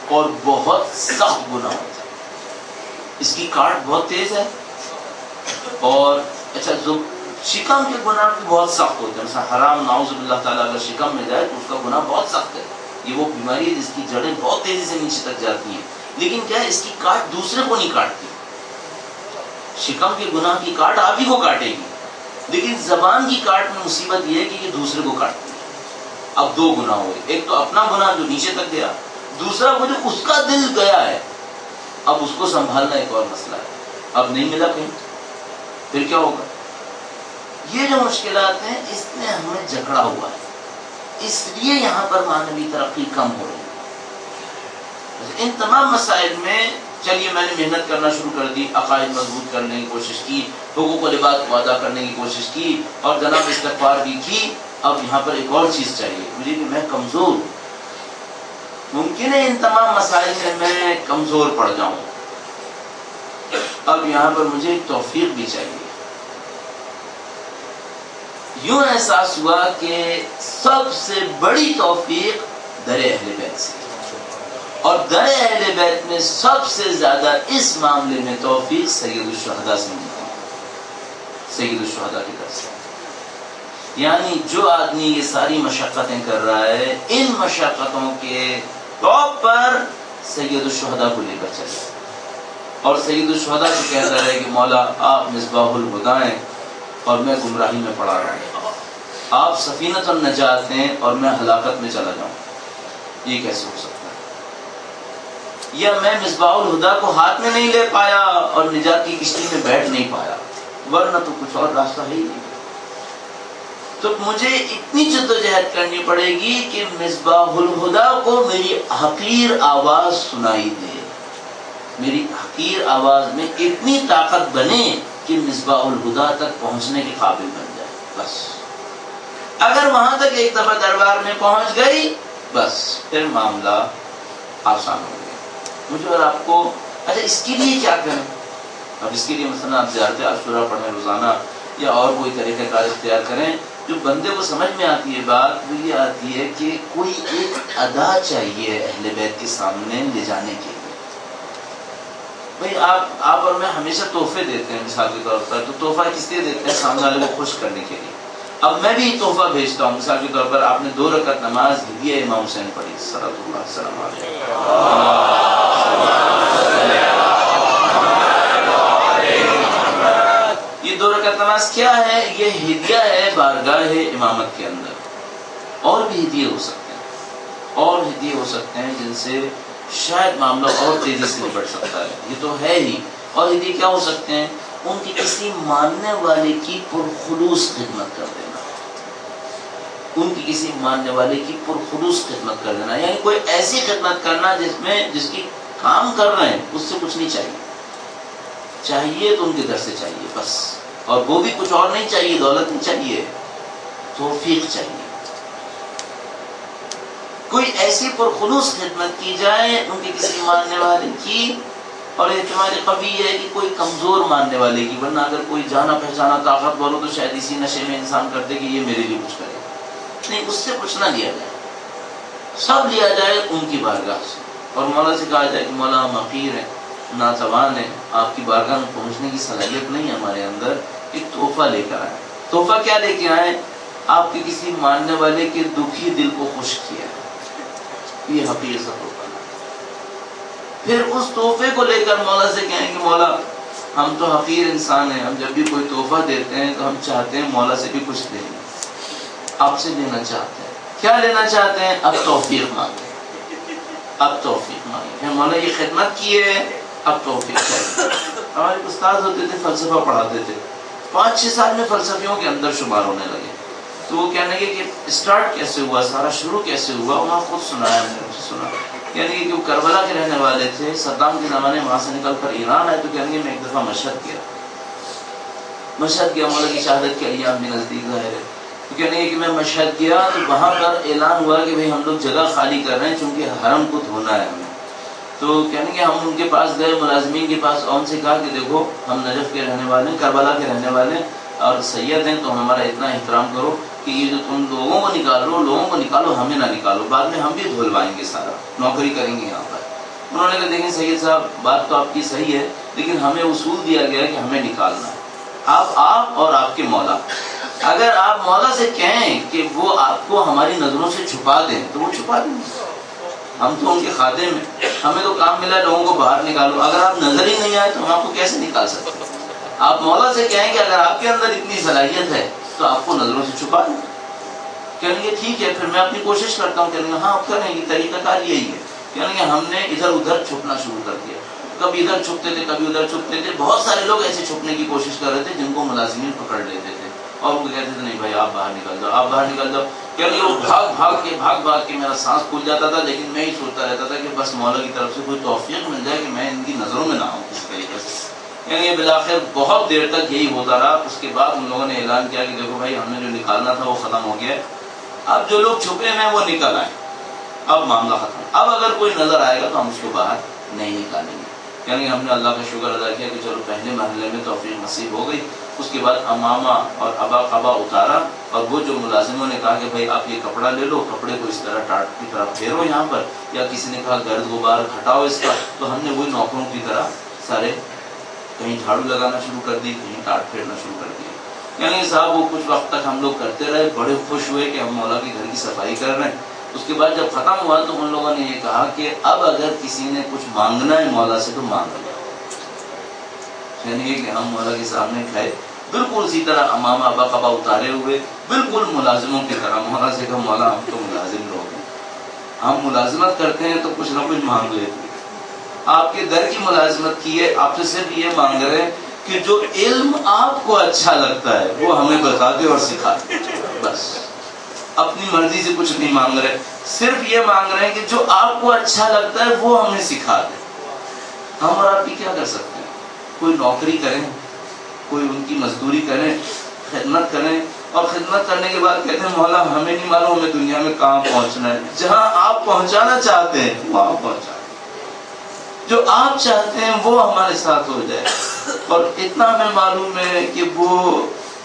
اور بہت سخت گناہ ہوتا ہے. اس کی کاٹ بہت تیز ہے. اور اچھا جو شکم کے گناہ بھی بہت سخت ہوتے ہیں. مثلا حرام نعوذ باللہ تعالیٰ اگر شکم میں جائے تو اس کا گناہ بہت سخت ہے. یہ وہ بیماری ہے جس کی جڑیں بہت تیزی سے نیچے تک جاتی ہیں. لیکن کیا ہے اس کی کاٹ دوسرے کو نہیں کاٹتی. شکم کے گناہ کی کاٹ آپ ہی کو کاٹے گی, لیکن زبان کی کاٹ میں مصیبت یہ ہے کہ یہ دوسرے کو کاٹتی ہے. اب دو گناہ ہوئے, ایک تو اپنا گناہ جو نیچے تک گیا, دوسرا وہ جو اس کا دل گیا ہے اب اس کو سنبھالنا ایک اور مسئلہ ہے. اب نہیں ملا کہیں, پھر کیا ہوگا؟ یہ جو مشکلات ہیں اس نے ہمیں جکڑا ہوا ہے, اس لیے یہاں پر معنوی ترقی کم ہو رہی ہے. ان تمام مسائل میں چلیے میں نے محنت کرنا شروع کر دی, عقائد مضبوط کرنے کی کوشش کی, حقوق و لباس کو ادا کرنے کی کوشش کی, اور جناب استغفار بھی کی. اب یہاں پر ایک اور چیز چاہیے مجھے کہ میں کمزور ہوں. ممکن ہے ان تمام مسائل میں میں کمزور پڑ جاؤں. اب یہاں پر مجھے توفیق بھی چاہیے. یوں احساس ہوا کہ سب سے بڑی توفیق در اہل بیت سے, اور در اہل بیت میں سب سے زیادہ اس معاملے میں توفیق سید الشہداء سے ملتی ہے, سید الشہداء کی طرف سے. یعنی جو آدمی یہ ساری مشقتیں کر رہا ہے, ان مشقتوں کے ٹاپ پر سید الشہداء کو لے کر چلے, اور سید الشہداء سے کہتا ہے کہ مولا آپ مصباح الہدیٰ ہیں اور میں گمراہی میں پڑا رہا ہوں, آپ سفینۃ النجات ہیں اور میں ہلاکت میں چلا جاؤں. یہ کیسے ہو سکتا ہے؟ یا میں مصباح الہدیٰ کو ہاتھ میں نہیں لے پایا اور نجات کی کشتی میں بیٹھ نہیں پایا, ورنہ تو کچھ اور راستہ ہے ہی نہیں. تو مجھے اتنی جدوجہد کرنی پڑے گی کہ مصباح الہدیٰ کو میری حقیر آواز سنائی دے, میری حقیر آواز میں اتنی طاقت بنے کہ مصباح الہدیٰ تک پہنچنے کے قابل بن جائے. بس اگر وہاں تک ایک دفعہ دربار میں پہنچ گئی بس پھر معاملہ آسان ہو گیا مجھے اور آپ کو. اچھا اس کے لیے کیا کریں؟ اب اس کے لیے مثلا آپ زیارت عاشورہ پڑھیں روزانہ, یا اور کوئی طریقہ کار اختیار کریں. جو بندے کو سمجھ میں آتی ہے بات وہ یہ آتی ہے کہ کوئی ایک ادا چاہیے اہل بیت کے سامنے لے جانے کے لیے. بھئی آپ آپ اور میں ہمیشہ تحفے دیتے ہیں مثال کے طور پر, تو تحفہ کس لیے دیتے ہیں؟ سامنے والے کو خوش کرنے کے لیے. اب میں بھی تحفہ بھیجتا ہوں, مثال کے طور پر آپ نے دو رکعت نماز ہدیہ امام حسین پڑھی صلوات اللہ السلام علیہ, یہ دو رکعت نماز کیا ہے؟ یہ ہدیہ ہے بارگاہ امامت کے اندر. اور بھی ہدیے ہو سکتے ہیں, اور ہدیے ہو سکتے ہیں جن سے شاید معاملہ اور تیزی سے نپٹ سکتا ہے. یہ تو ہے ہی. اور ہدیے کیا ہو سکتے ہیں؟ ان کی کسی ماننے والے کی پرخلوص خدمت کر دینا, ان کی کسی ماننے والے کی پرخلوص خدمت کر دینا. یعنی کوئی ایسی خدمت کرنا جس میں جس کی کام کر رہے ہیں اس سے کچھ نہیں چاہیے, چاہیے تو ان کے در سے چاہیے بس. اور وہ بھی کچھ اور نہیں چاہیے, دولت نہیں چاہیے, توفیق چاہیے. کوئی ایسی پرخلوص خدمت کی جائے ان کے کسی ماننے والے کی, اور احتمال قوی یہ ہے کہ کوئی کمزور ماننے والے کی, ورنہ اگر کوئی جانا پہچانا طاقتور ہو تو شاید اسی نشے میں انسان کر دے کہ یہ میرے لیے کچھ کرے. نہیں, اس سے کچھ نہ لیا جائے, سب لیا جائے ان کی بارگاہ سے. اور مولا سے کہا جائے کہ مولا ہم حقیر ہیں, ناتوان ہیں, آپ کی بارگاہ میں پہنچنے کی صلاحیت نہیں ہے ہمارے اندر, ایک تحفہ لے کر آئے. تحفہ کیا لے کے آئے؟ آپ کے کسی ماننے والے کے دکھی دل کو خوش کیا ہے, یہ حقیر سا تحفہ. پھر اس تحفے کو لے کر مولا سے کہیں کہ مولا ہم تو حقیر انسان ہیں, ہم جب بھی کوئی تحفہ دیتے ہیں تو ہم چاہتے ہیں مولا سے بھی کچھ لیں, آپ سے لینا چاہتے ہیں. کیا لینا چاہتے ہیں؟ اب توفیق مانگیں, اب توفیق مانگیں. مولا یہ خدمت کی ہے, اب توفیق چاہیے. ہمارے استاد ہوتے تھے, فلسفہ پڑھاتے تھے, پانچ چھ سال میں فلسفیوں کے اندر شمار ہونے لگے. تو وہ کہنے لگے کہ اسٹارٹ کیسے ہوا, سارا شروع کیسے ہوا. وہاں خود سنایا, میں نے سنا. یعنی کہ وہ کربلا کے رہنے والے تھے, صدام کے زمانے وہاں سے نکل کر ایران آئے. تو کہنے میں ایک دفعہ مشہد گیا, مشہد گیا مولا کی شہادت کے ایام میں نزدیک ظاہر ہے. تو کہنے کہ میں مشہد گیا تو وہاں پر اعلان ہوا کہ بھئی ہم لوگ جگہ خالی کر رہے ہیں چونکہ حرم کو دھونا ہے ہمیں. تو کہنے کہ ہم ان کے پاس گئے, ملازمین کے پاس, اور ان سے کہا کہ دیکھو ہم نجف کے رہنے والے ہیں, کربلا کے رہنے والے ہیں اور سید ہیں, تو ہمارا اتنا احترام کرو کہ یہ جو تم لوگوں کو نکالو لوگوں کو نکالو, ہمیں نہ نکالو, بعد میں ہم بھی دھلوائیں گے, سارا نوکری کریں گے یہاں پر. انہوں نے کہا دیکھیں سید صاحب بات تو آپ کی صحیح ہے لیکن ہمیں اصول دیا گیا ہے کہ ہمیں نکالنا ہے. آپ آپ اور آپ کے مولا, اگر آپ مولا سے کہیں کہ وہ آپ کو ہماری نظروں سے چھپا دیں تو وہ چھپا دیں. ہم تو ان کے خادم ہیں, ہمیں تو کام ملا لوگوں کو باہر نکالو. اگر آپ نظر ہی نہیں آئے تو ہم آپ کو کیسے نکال سکتے ہیں؟ آپ مولا سے کہیں کہ اگر آپ کے اندر اتنی صلاحیت ہے تو آپ کو نظروں سے چھپا دیں. کہیں گے ٹھیک ہے پھر میں اپنی کوشش کرتا ہوں. کہیں گے ہاں کریں گے, طریقہ کار یہی ہے. کہیں گے ہم نے ادھر ادھر چھپنا شروع کر دیا, کبھی ادھر چھپتے تھے کبھی ادھر چھپتے تھے. بہت سارے لوگ ایسے چھپنے کی کوشش کر رہے تھے جن کو ملازمین پکڑ لیتے تھے اور وہ کہتے تھے نہیں بھائی آپ باہر نکل جاؤ آپ باہر نکل جاؤ. کہیں وہ بھاگ بھاگ کے بھاگ بھاگ کے میرا سانس پھول جاتا تھا لیکن میں ہی سوچتا رہتا تھا کہ بس مولا کی طرف سے کوئی توفیق مل جائے کہ میں ان کی نظروں میں نہ آؤں کسی طریقے سے. یعنی بالآخر بہت دیر تک یہی ہوتا رہا. اس کے بعد ان لوگوں نے اعلان کیا کہ دیکھو بھائی ہم نے جو نکالنا تھا وہ ختم ہو گیا ہے, اب جو لوگ چھپے ہیں وہ نکل آئے, اب معاملہ ختم. اب اگر کوئی نظر آئے گا تو ہم اس کو باہر نہیں نکالیں گے. یعنی ہم نے اللہ کا شکر ادا کیا کہ چلو پہلے مرحلے میں توفیق نصیب ہو گئی. اس کے بعد امامہ اور ابا قبا اتارا اور وہ جو ملازموں نے کہا کہ بھائی آپ یہ کپڑا لے لو, کپڑے کو اس طرح ٹاٹ کی طرح پھیرو یہاں پر, یا کسی نے کہا گرد غبار ہٹاؤ اس کا, تو ہم نے وہی نوکروں کی طرح سارے کہیں جھاڑو لگانا شروع کر دی, کہیں ٹاٹ پھیرنا شروع کر دیا. یعنی صاحب وہ کچھ وقت تک ہم لوگ کرتے رہے, بڑے خوش ہوئے کہ ہم مولا کے گھر کی صفائی کر رہے ہیں. اس کے بعد جب ختم ہوا تو ان لوگوں نے یہ کہا کہ اب اگر کسی نے کچھ مانگنا ہے مولا سے تو مانگ لو. یعنی کہ ہم مولا کے سامنے کھائے بالکل اسی طرح امام ابا قبا اتارے ہوئے, بالکل ملازموں کی طرح. مولا سے کہا مولا ہم تو ملازم لوگ ہیں, ہم ملازمت کرتے ہیں تو کچھ نہ کچھ مانگ لیتے ہیں. آپ کے در کی ملازمت کی ہے, آپ سے صرف یہ مانگ رہے ہیں کہ جو علم آپ کو اچھا لگتا ہے وہ ہمیں بتا دے اور سکھا دے. بس اپنی مرضی سے کچھ نہیں مانگ رہے, صرف یہ مانگ رہے ہیں کہ جو آپ کو اچھا لگتا ہے وہ ہمیں سکھا دے. ہم اور آپ بھی کیا کر سکتے ہیں؟ کوئی نوکری کریں, کوئی ان کی مزدوری کریں, خدمت کریں, اور خدمت کرنے کے بعد کہتے ہیں مولا ہمیں نہیں معلوم ہمیں دنیا میں کہاں پہنچنا ہے. جہاں آپ پہنچانا چاہتے ہیں وہاں پہنچا, جو آپ چاہتے ہیں وہ ہمارے ساتھ ہو جائے. اور اتنا ہمیں معلوم ہے کہ وہ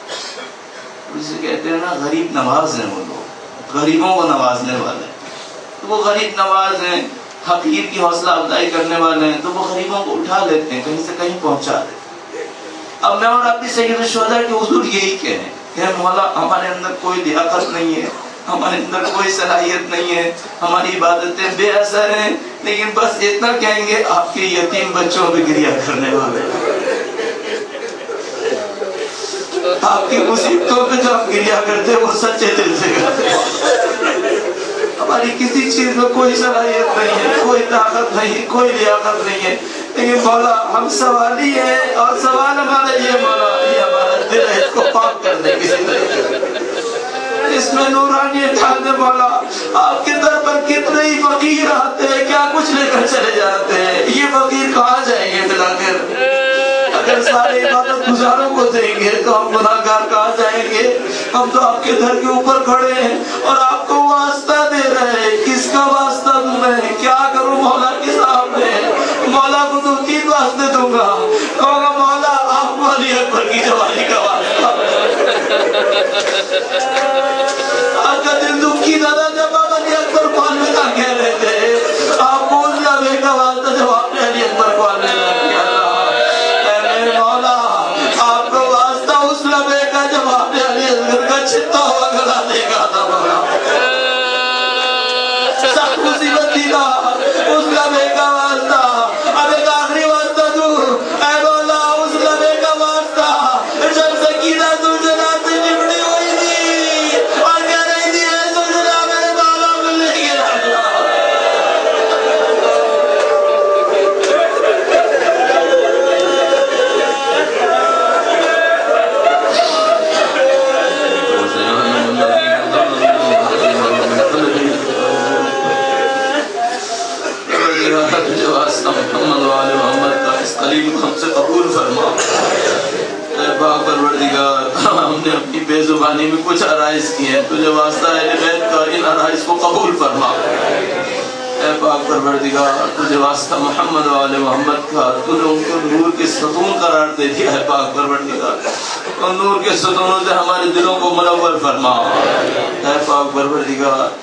جسے کہتے ہیں نا غریب نواز ہیں, وہ لوگ غریبوں کو نوازنے والے ہیں. تو وہ غریب نواز ہیں, حقیر کی حوصلہ افزائی کرنے والے ہیں, تو وہ غریبوں کو اٹھا لیتے ہیں, کہیں سے کہیں پہنچا دیتے ہیں. اب میں اور اپنی سید الشہداء کے حضور یہی کہیں کہ مولا ہمارے اندر کوئی لیاقت نہیں ہے, ہمارے اندر کوئی صلاحیت نہیں ہے, ہماری عبادتیں بے اثر ہیں, لیکن بس اتنا کہیں گے آپ کے یتیم بچوں پہ گریہ کرنے والے, آپ کی مصیبتوں پہ جو آپ گریہ کرتے وہ سچے دل سے کرتے. ہماری کسی چیز میں کوئی صلاحیت نہیں ہے, کوئی طاقت نہیں, کوئی لیاقت نہیں ہے, لیکن مولا ہم سوالی ہیں اور سوال ہمارا یہ مولا یہ ہمارا دل ہے, اس کو پاک کر دے کسی طریقے, اس میں نورانیت ڈال دے مولا. آپ کے در پر کتنے ہی فقیر آتے ہیں, کیا کچھ لے کر چلے جاتے ہیں, یہ فقیر کہاں جائیں گے بلا کر؟ اگر سارے عبادت گزاروں کو دیں گے تو ہم گناہگار کہاں جائیں گے؟ ہم تو آپ کے در کے اوپر کھڑے ہیں اور آپ کو واسطہ دے رہے ہیں. کس کا واسطہ دوں میں, کیا کروں مولا کے سامنے؟ مولا کو تو تین واسطے دوں گا, کہوں گا مولا آپ کو علی اکبر کی جوانی کا واسطہ. آپ کا دل دکھی دادا جب آپ علی اکبر کو الوداع کہہ رہے تھے, آپ کو اس جاوے کا واسطہ جب آپ نے علی اکبر کو الوداع کیا تھا. مولا آپ کو واسطہ اس لمحے کا جب آپ نے علی اصغر کا چھتا ہوا گلا دیکھا تھا. مولا سخت مصیبت تھی نا, اس لمحے کا واسطہ. اب ایک آخری واسطہ دوں, اے مولا اس لمحے کا واسطہ جب سکینہ زلزلہ سے لپٹی ہوئی تھی اور کہہ رہی تھی اے زلزلہ میرے بالا کو لے گیا. محمد وآل محمد کا اس قلیل کو ہم سے قبول فرما. اے پاک پروردگار, ہم نے اپنی بے زبانی میں کچھ عرائض کیے ہیں, تجھے واسطہ اہل بیت کا ان عرائض کو قبول فرما. اے پاک پروردگار, تجھے واسطہ محمد وآل محمد کا تو نے ان کو نور کے ستون قرار دے دیا ہے. پاک پروردگار, اور نور کے ستونوں سے ہمارے دلوں کو منور فرما. اے پاک پروردگار,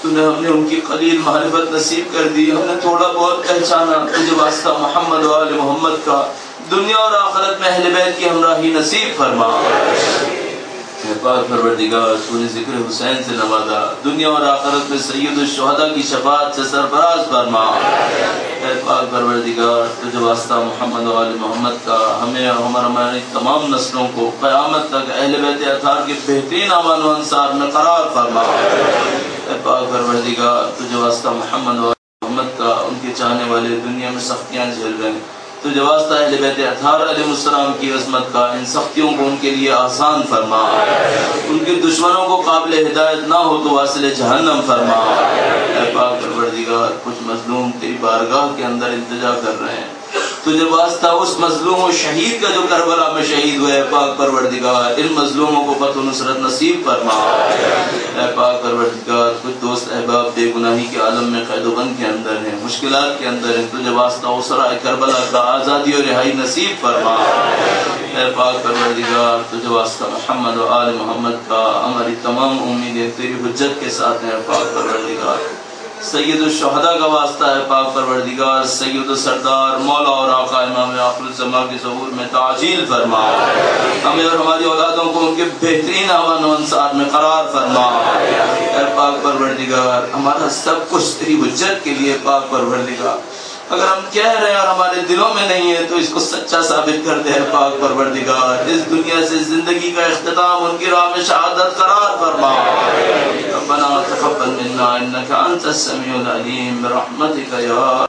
تو نے ہم نے ان کی قلیل معرفت نصیب کر دی، ہم نے تھوڑا بہت پہچانا، تجھے واسطہ محمد و آل محمد کا دنیا اور آخرت میں اہل بیت کی ہمراہی نصیب فرما۔ اے پاک پروردگار تو نے ذکر حسین سے نوازا، دنیا اور آخرت میں سید الشہداء کی شفاعت سے سرفراز فرما۔ اے پاک پروردگار تجھے واسطہ محمد و آل محمد کا ہمیں اور ہمارے ہماری تمام نسلوں کو قیامت تک اہل بیت اطہار کے بہترین اعوان و انصار میں قرار فرما۔ اے پاک پروردگار تجھے واسطہ محمد و آل محمد کا ان کے چاہنے والے دنیا میں سختیاں جھیل رہے ہیں، تجھے واسطہ اہل بیت اطہار علیہ السلام کی عظمت کا ان سختیوں کو ان کے لیے آسان فرما، ان کے دشمنوں کو قابل ہدایت نہ ہو تو واصل جہنم فرما۔ اے پاک پروردگار کچھ مظلوم تیری بارگاہ کے اندر التجا کر رہے ہیں، تجھے واسطہ اس مظلوم و شہید کا جو کربلا میں شہید ہوئے، پاک پروردگار ان مظلوموں کو فتح و نصرت نصیب فرما۔ اے پاک پروردگار کچھ دوست احباب بے گناہی کے عالم میں قید و بند کے اندر ہیں، مشکلات کے اندر ہیں، تجھے واسطہ اسرائے کربلا کا آزادی اور رہائی نصیب فرما۔ اے پاک پروردگار تجھے واسطہ محمد و آل محمد کا ہماری تمام امیدیں تیری حجت کے ساتھ ہیں۔ پاک پروردگار سید الشہداء کا واسطہ ہے، پاک پروردگار سید و سردار مولا اور آقا امام آخر الزمان کے ظہور میں تعجیل فرما، ہمیں اور ہماری اولادوں کو ان کے بہترین اعوان و انصار میں قرار فرما۔ اے پاک پروردگار ہمارا سب کچھ تیری حجت کے لیے، پاک پروردگار اگر ہم کہہ رہے ہیں اور ہمارے دلوں میں نہیں ہے تو اس کو سچا ثابت کر دے۔ پاک پروردگار اس دنیا سے زندگی کا اختتام ان کی راہ میں شہادت قرار فرما۔ ربنا تقبل منا انك انت السميع العليم برحمتك يا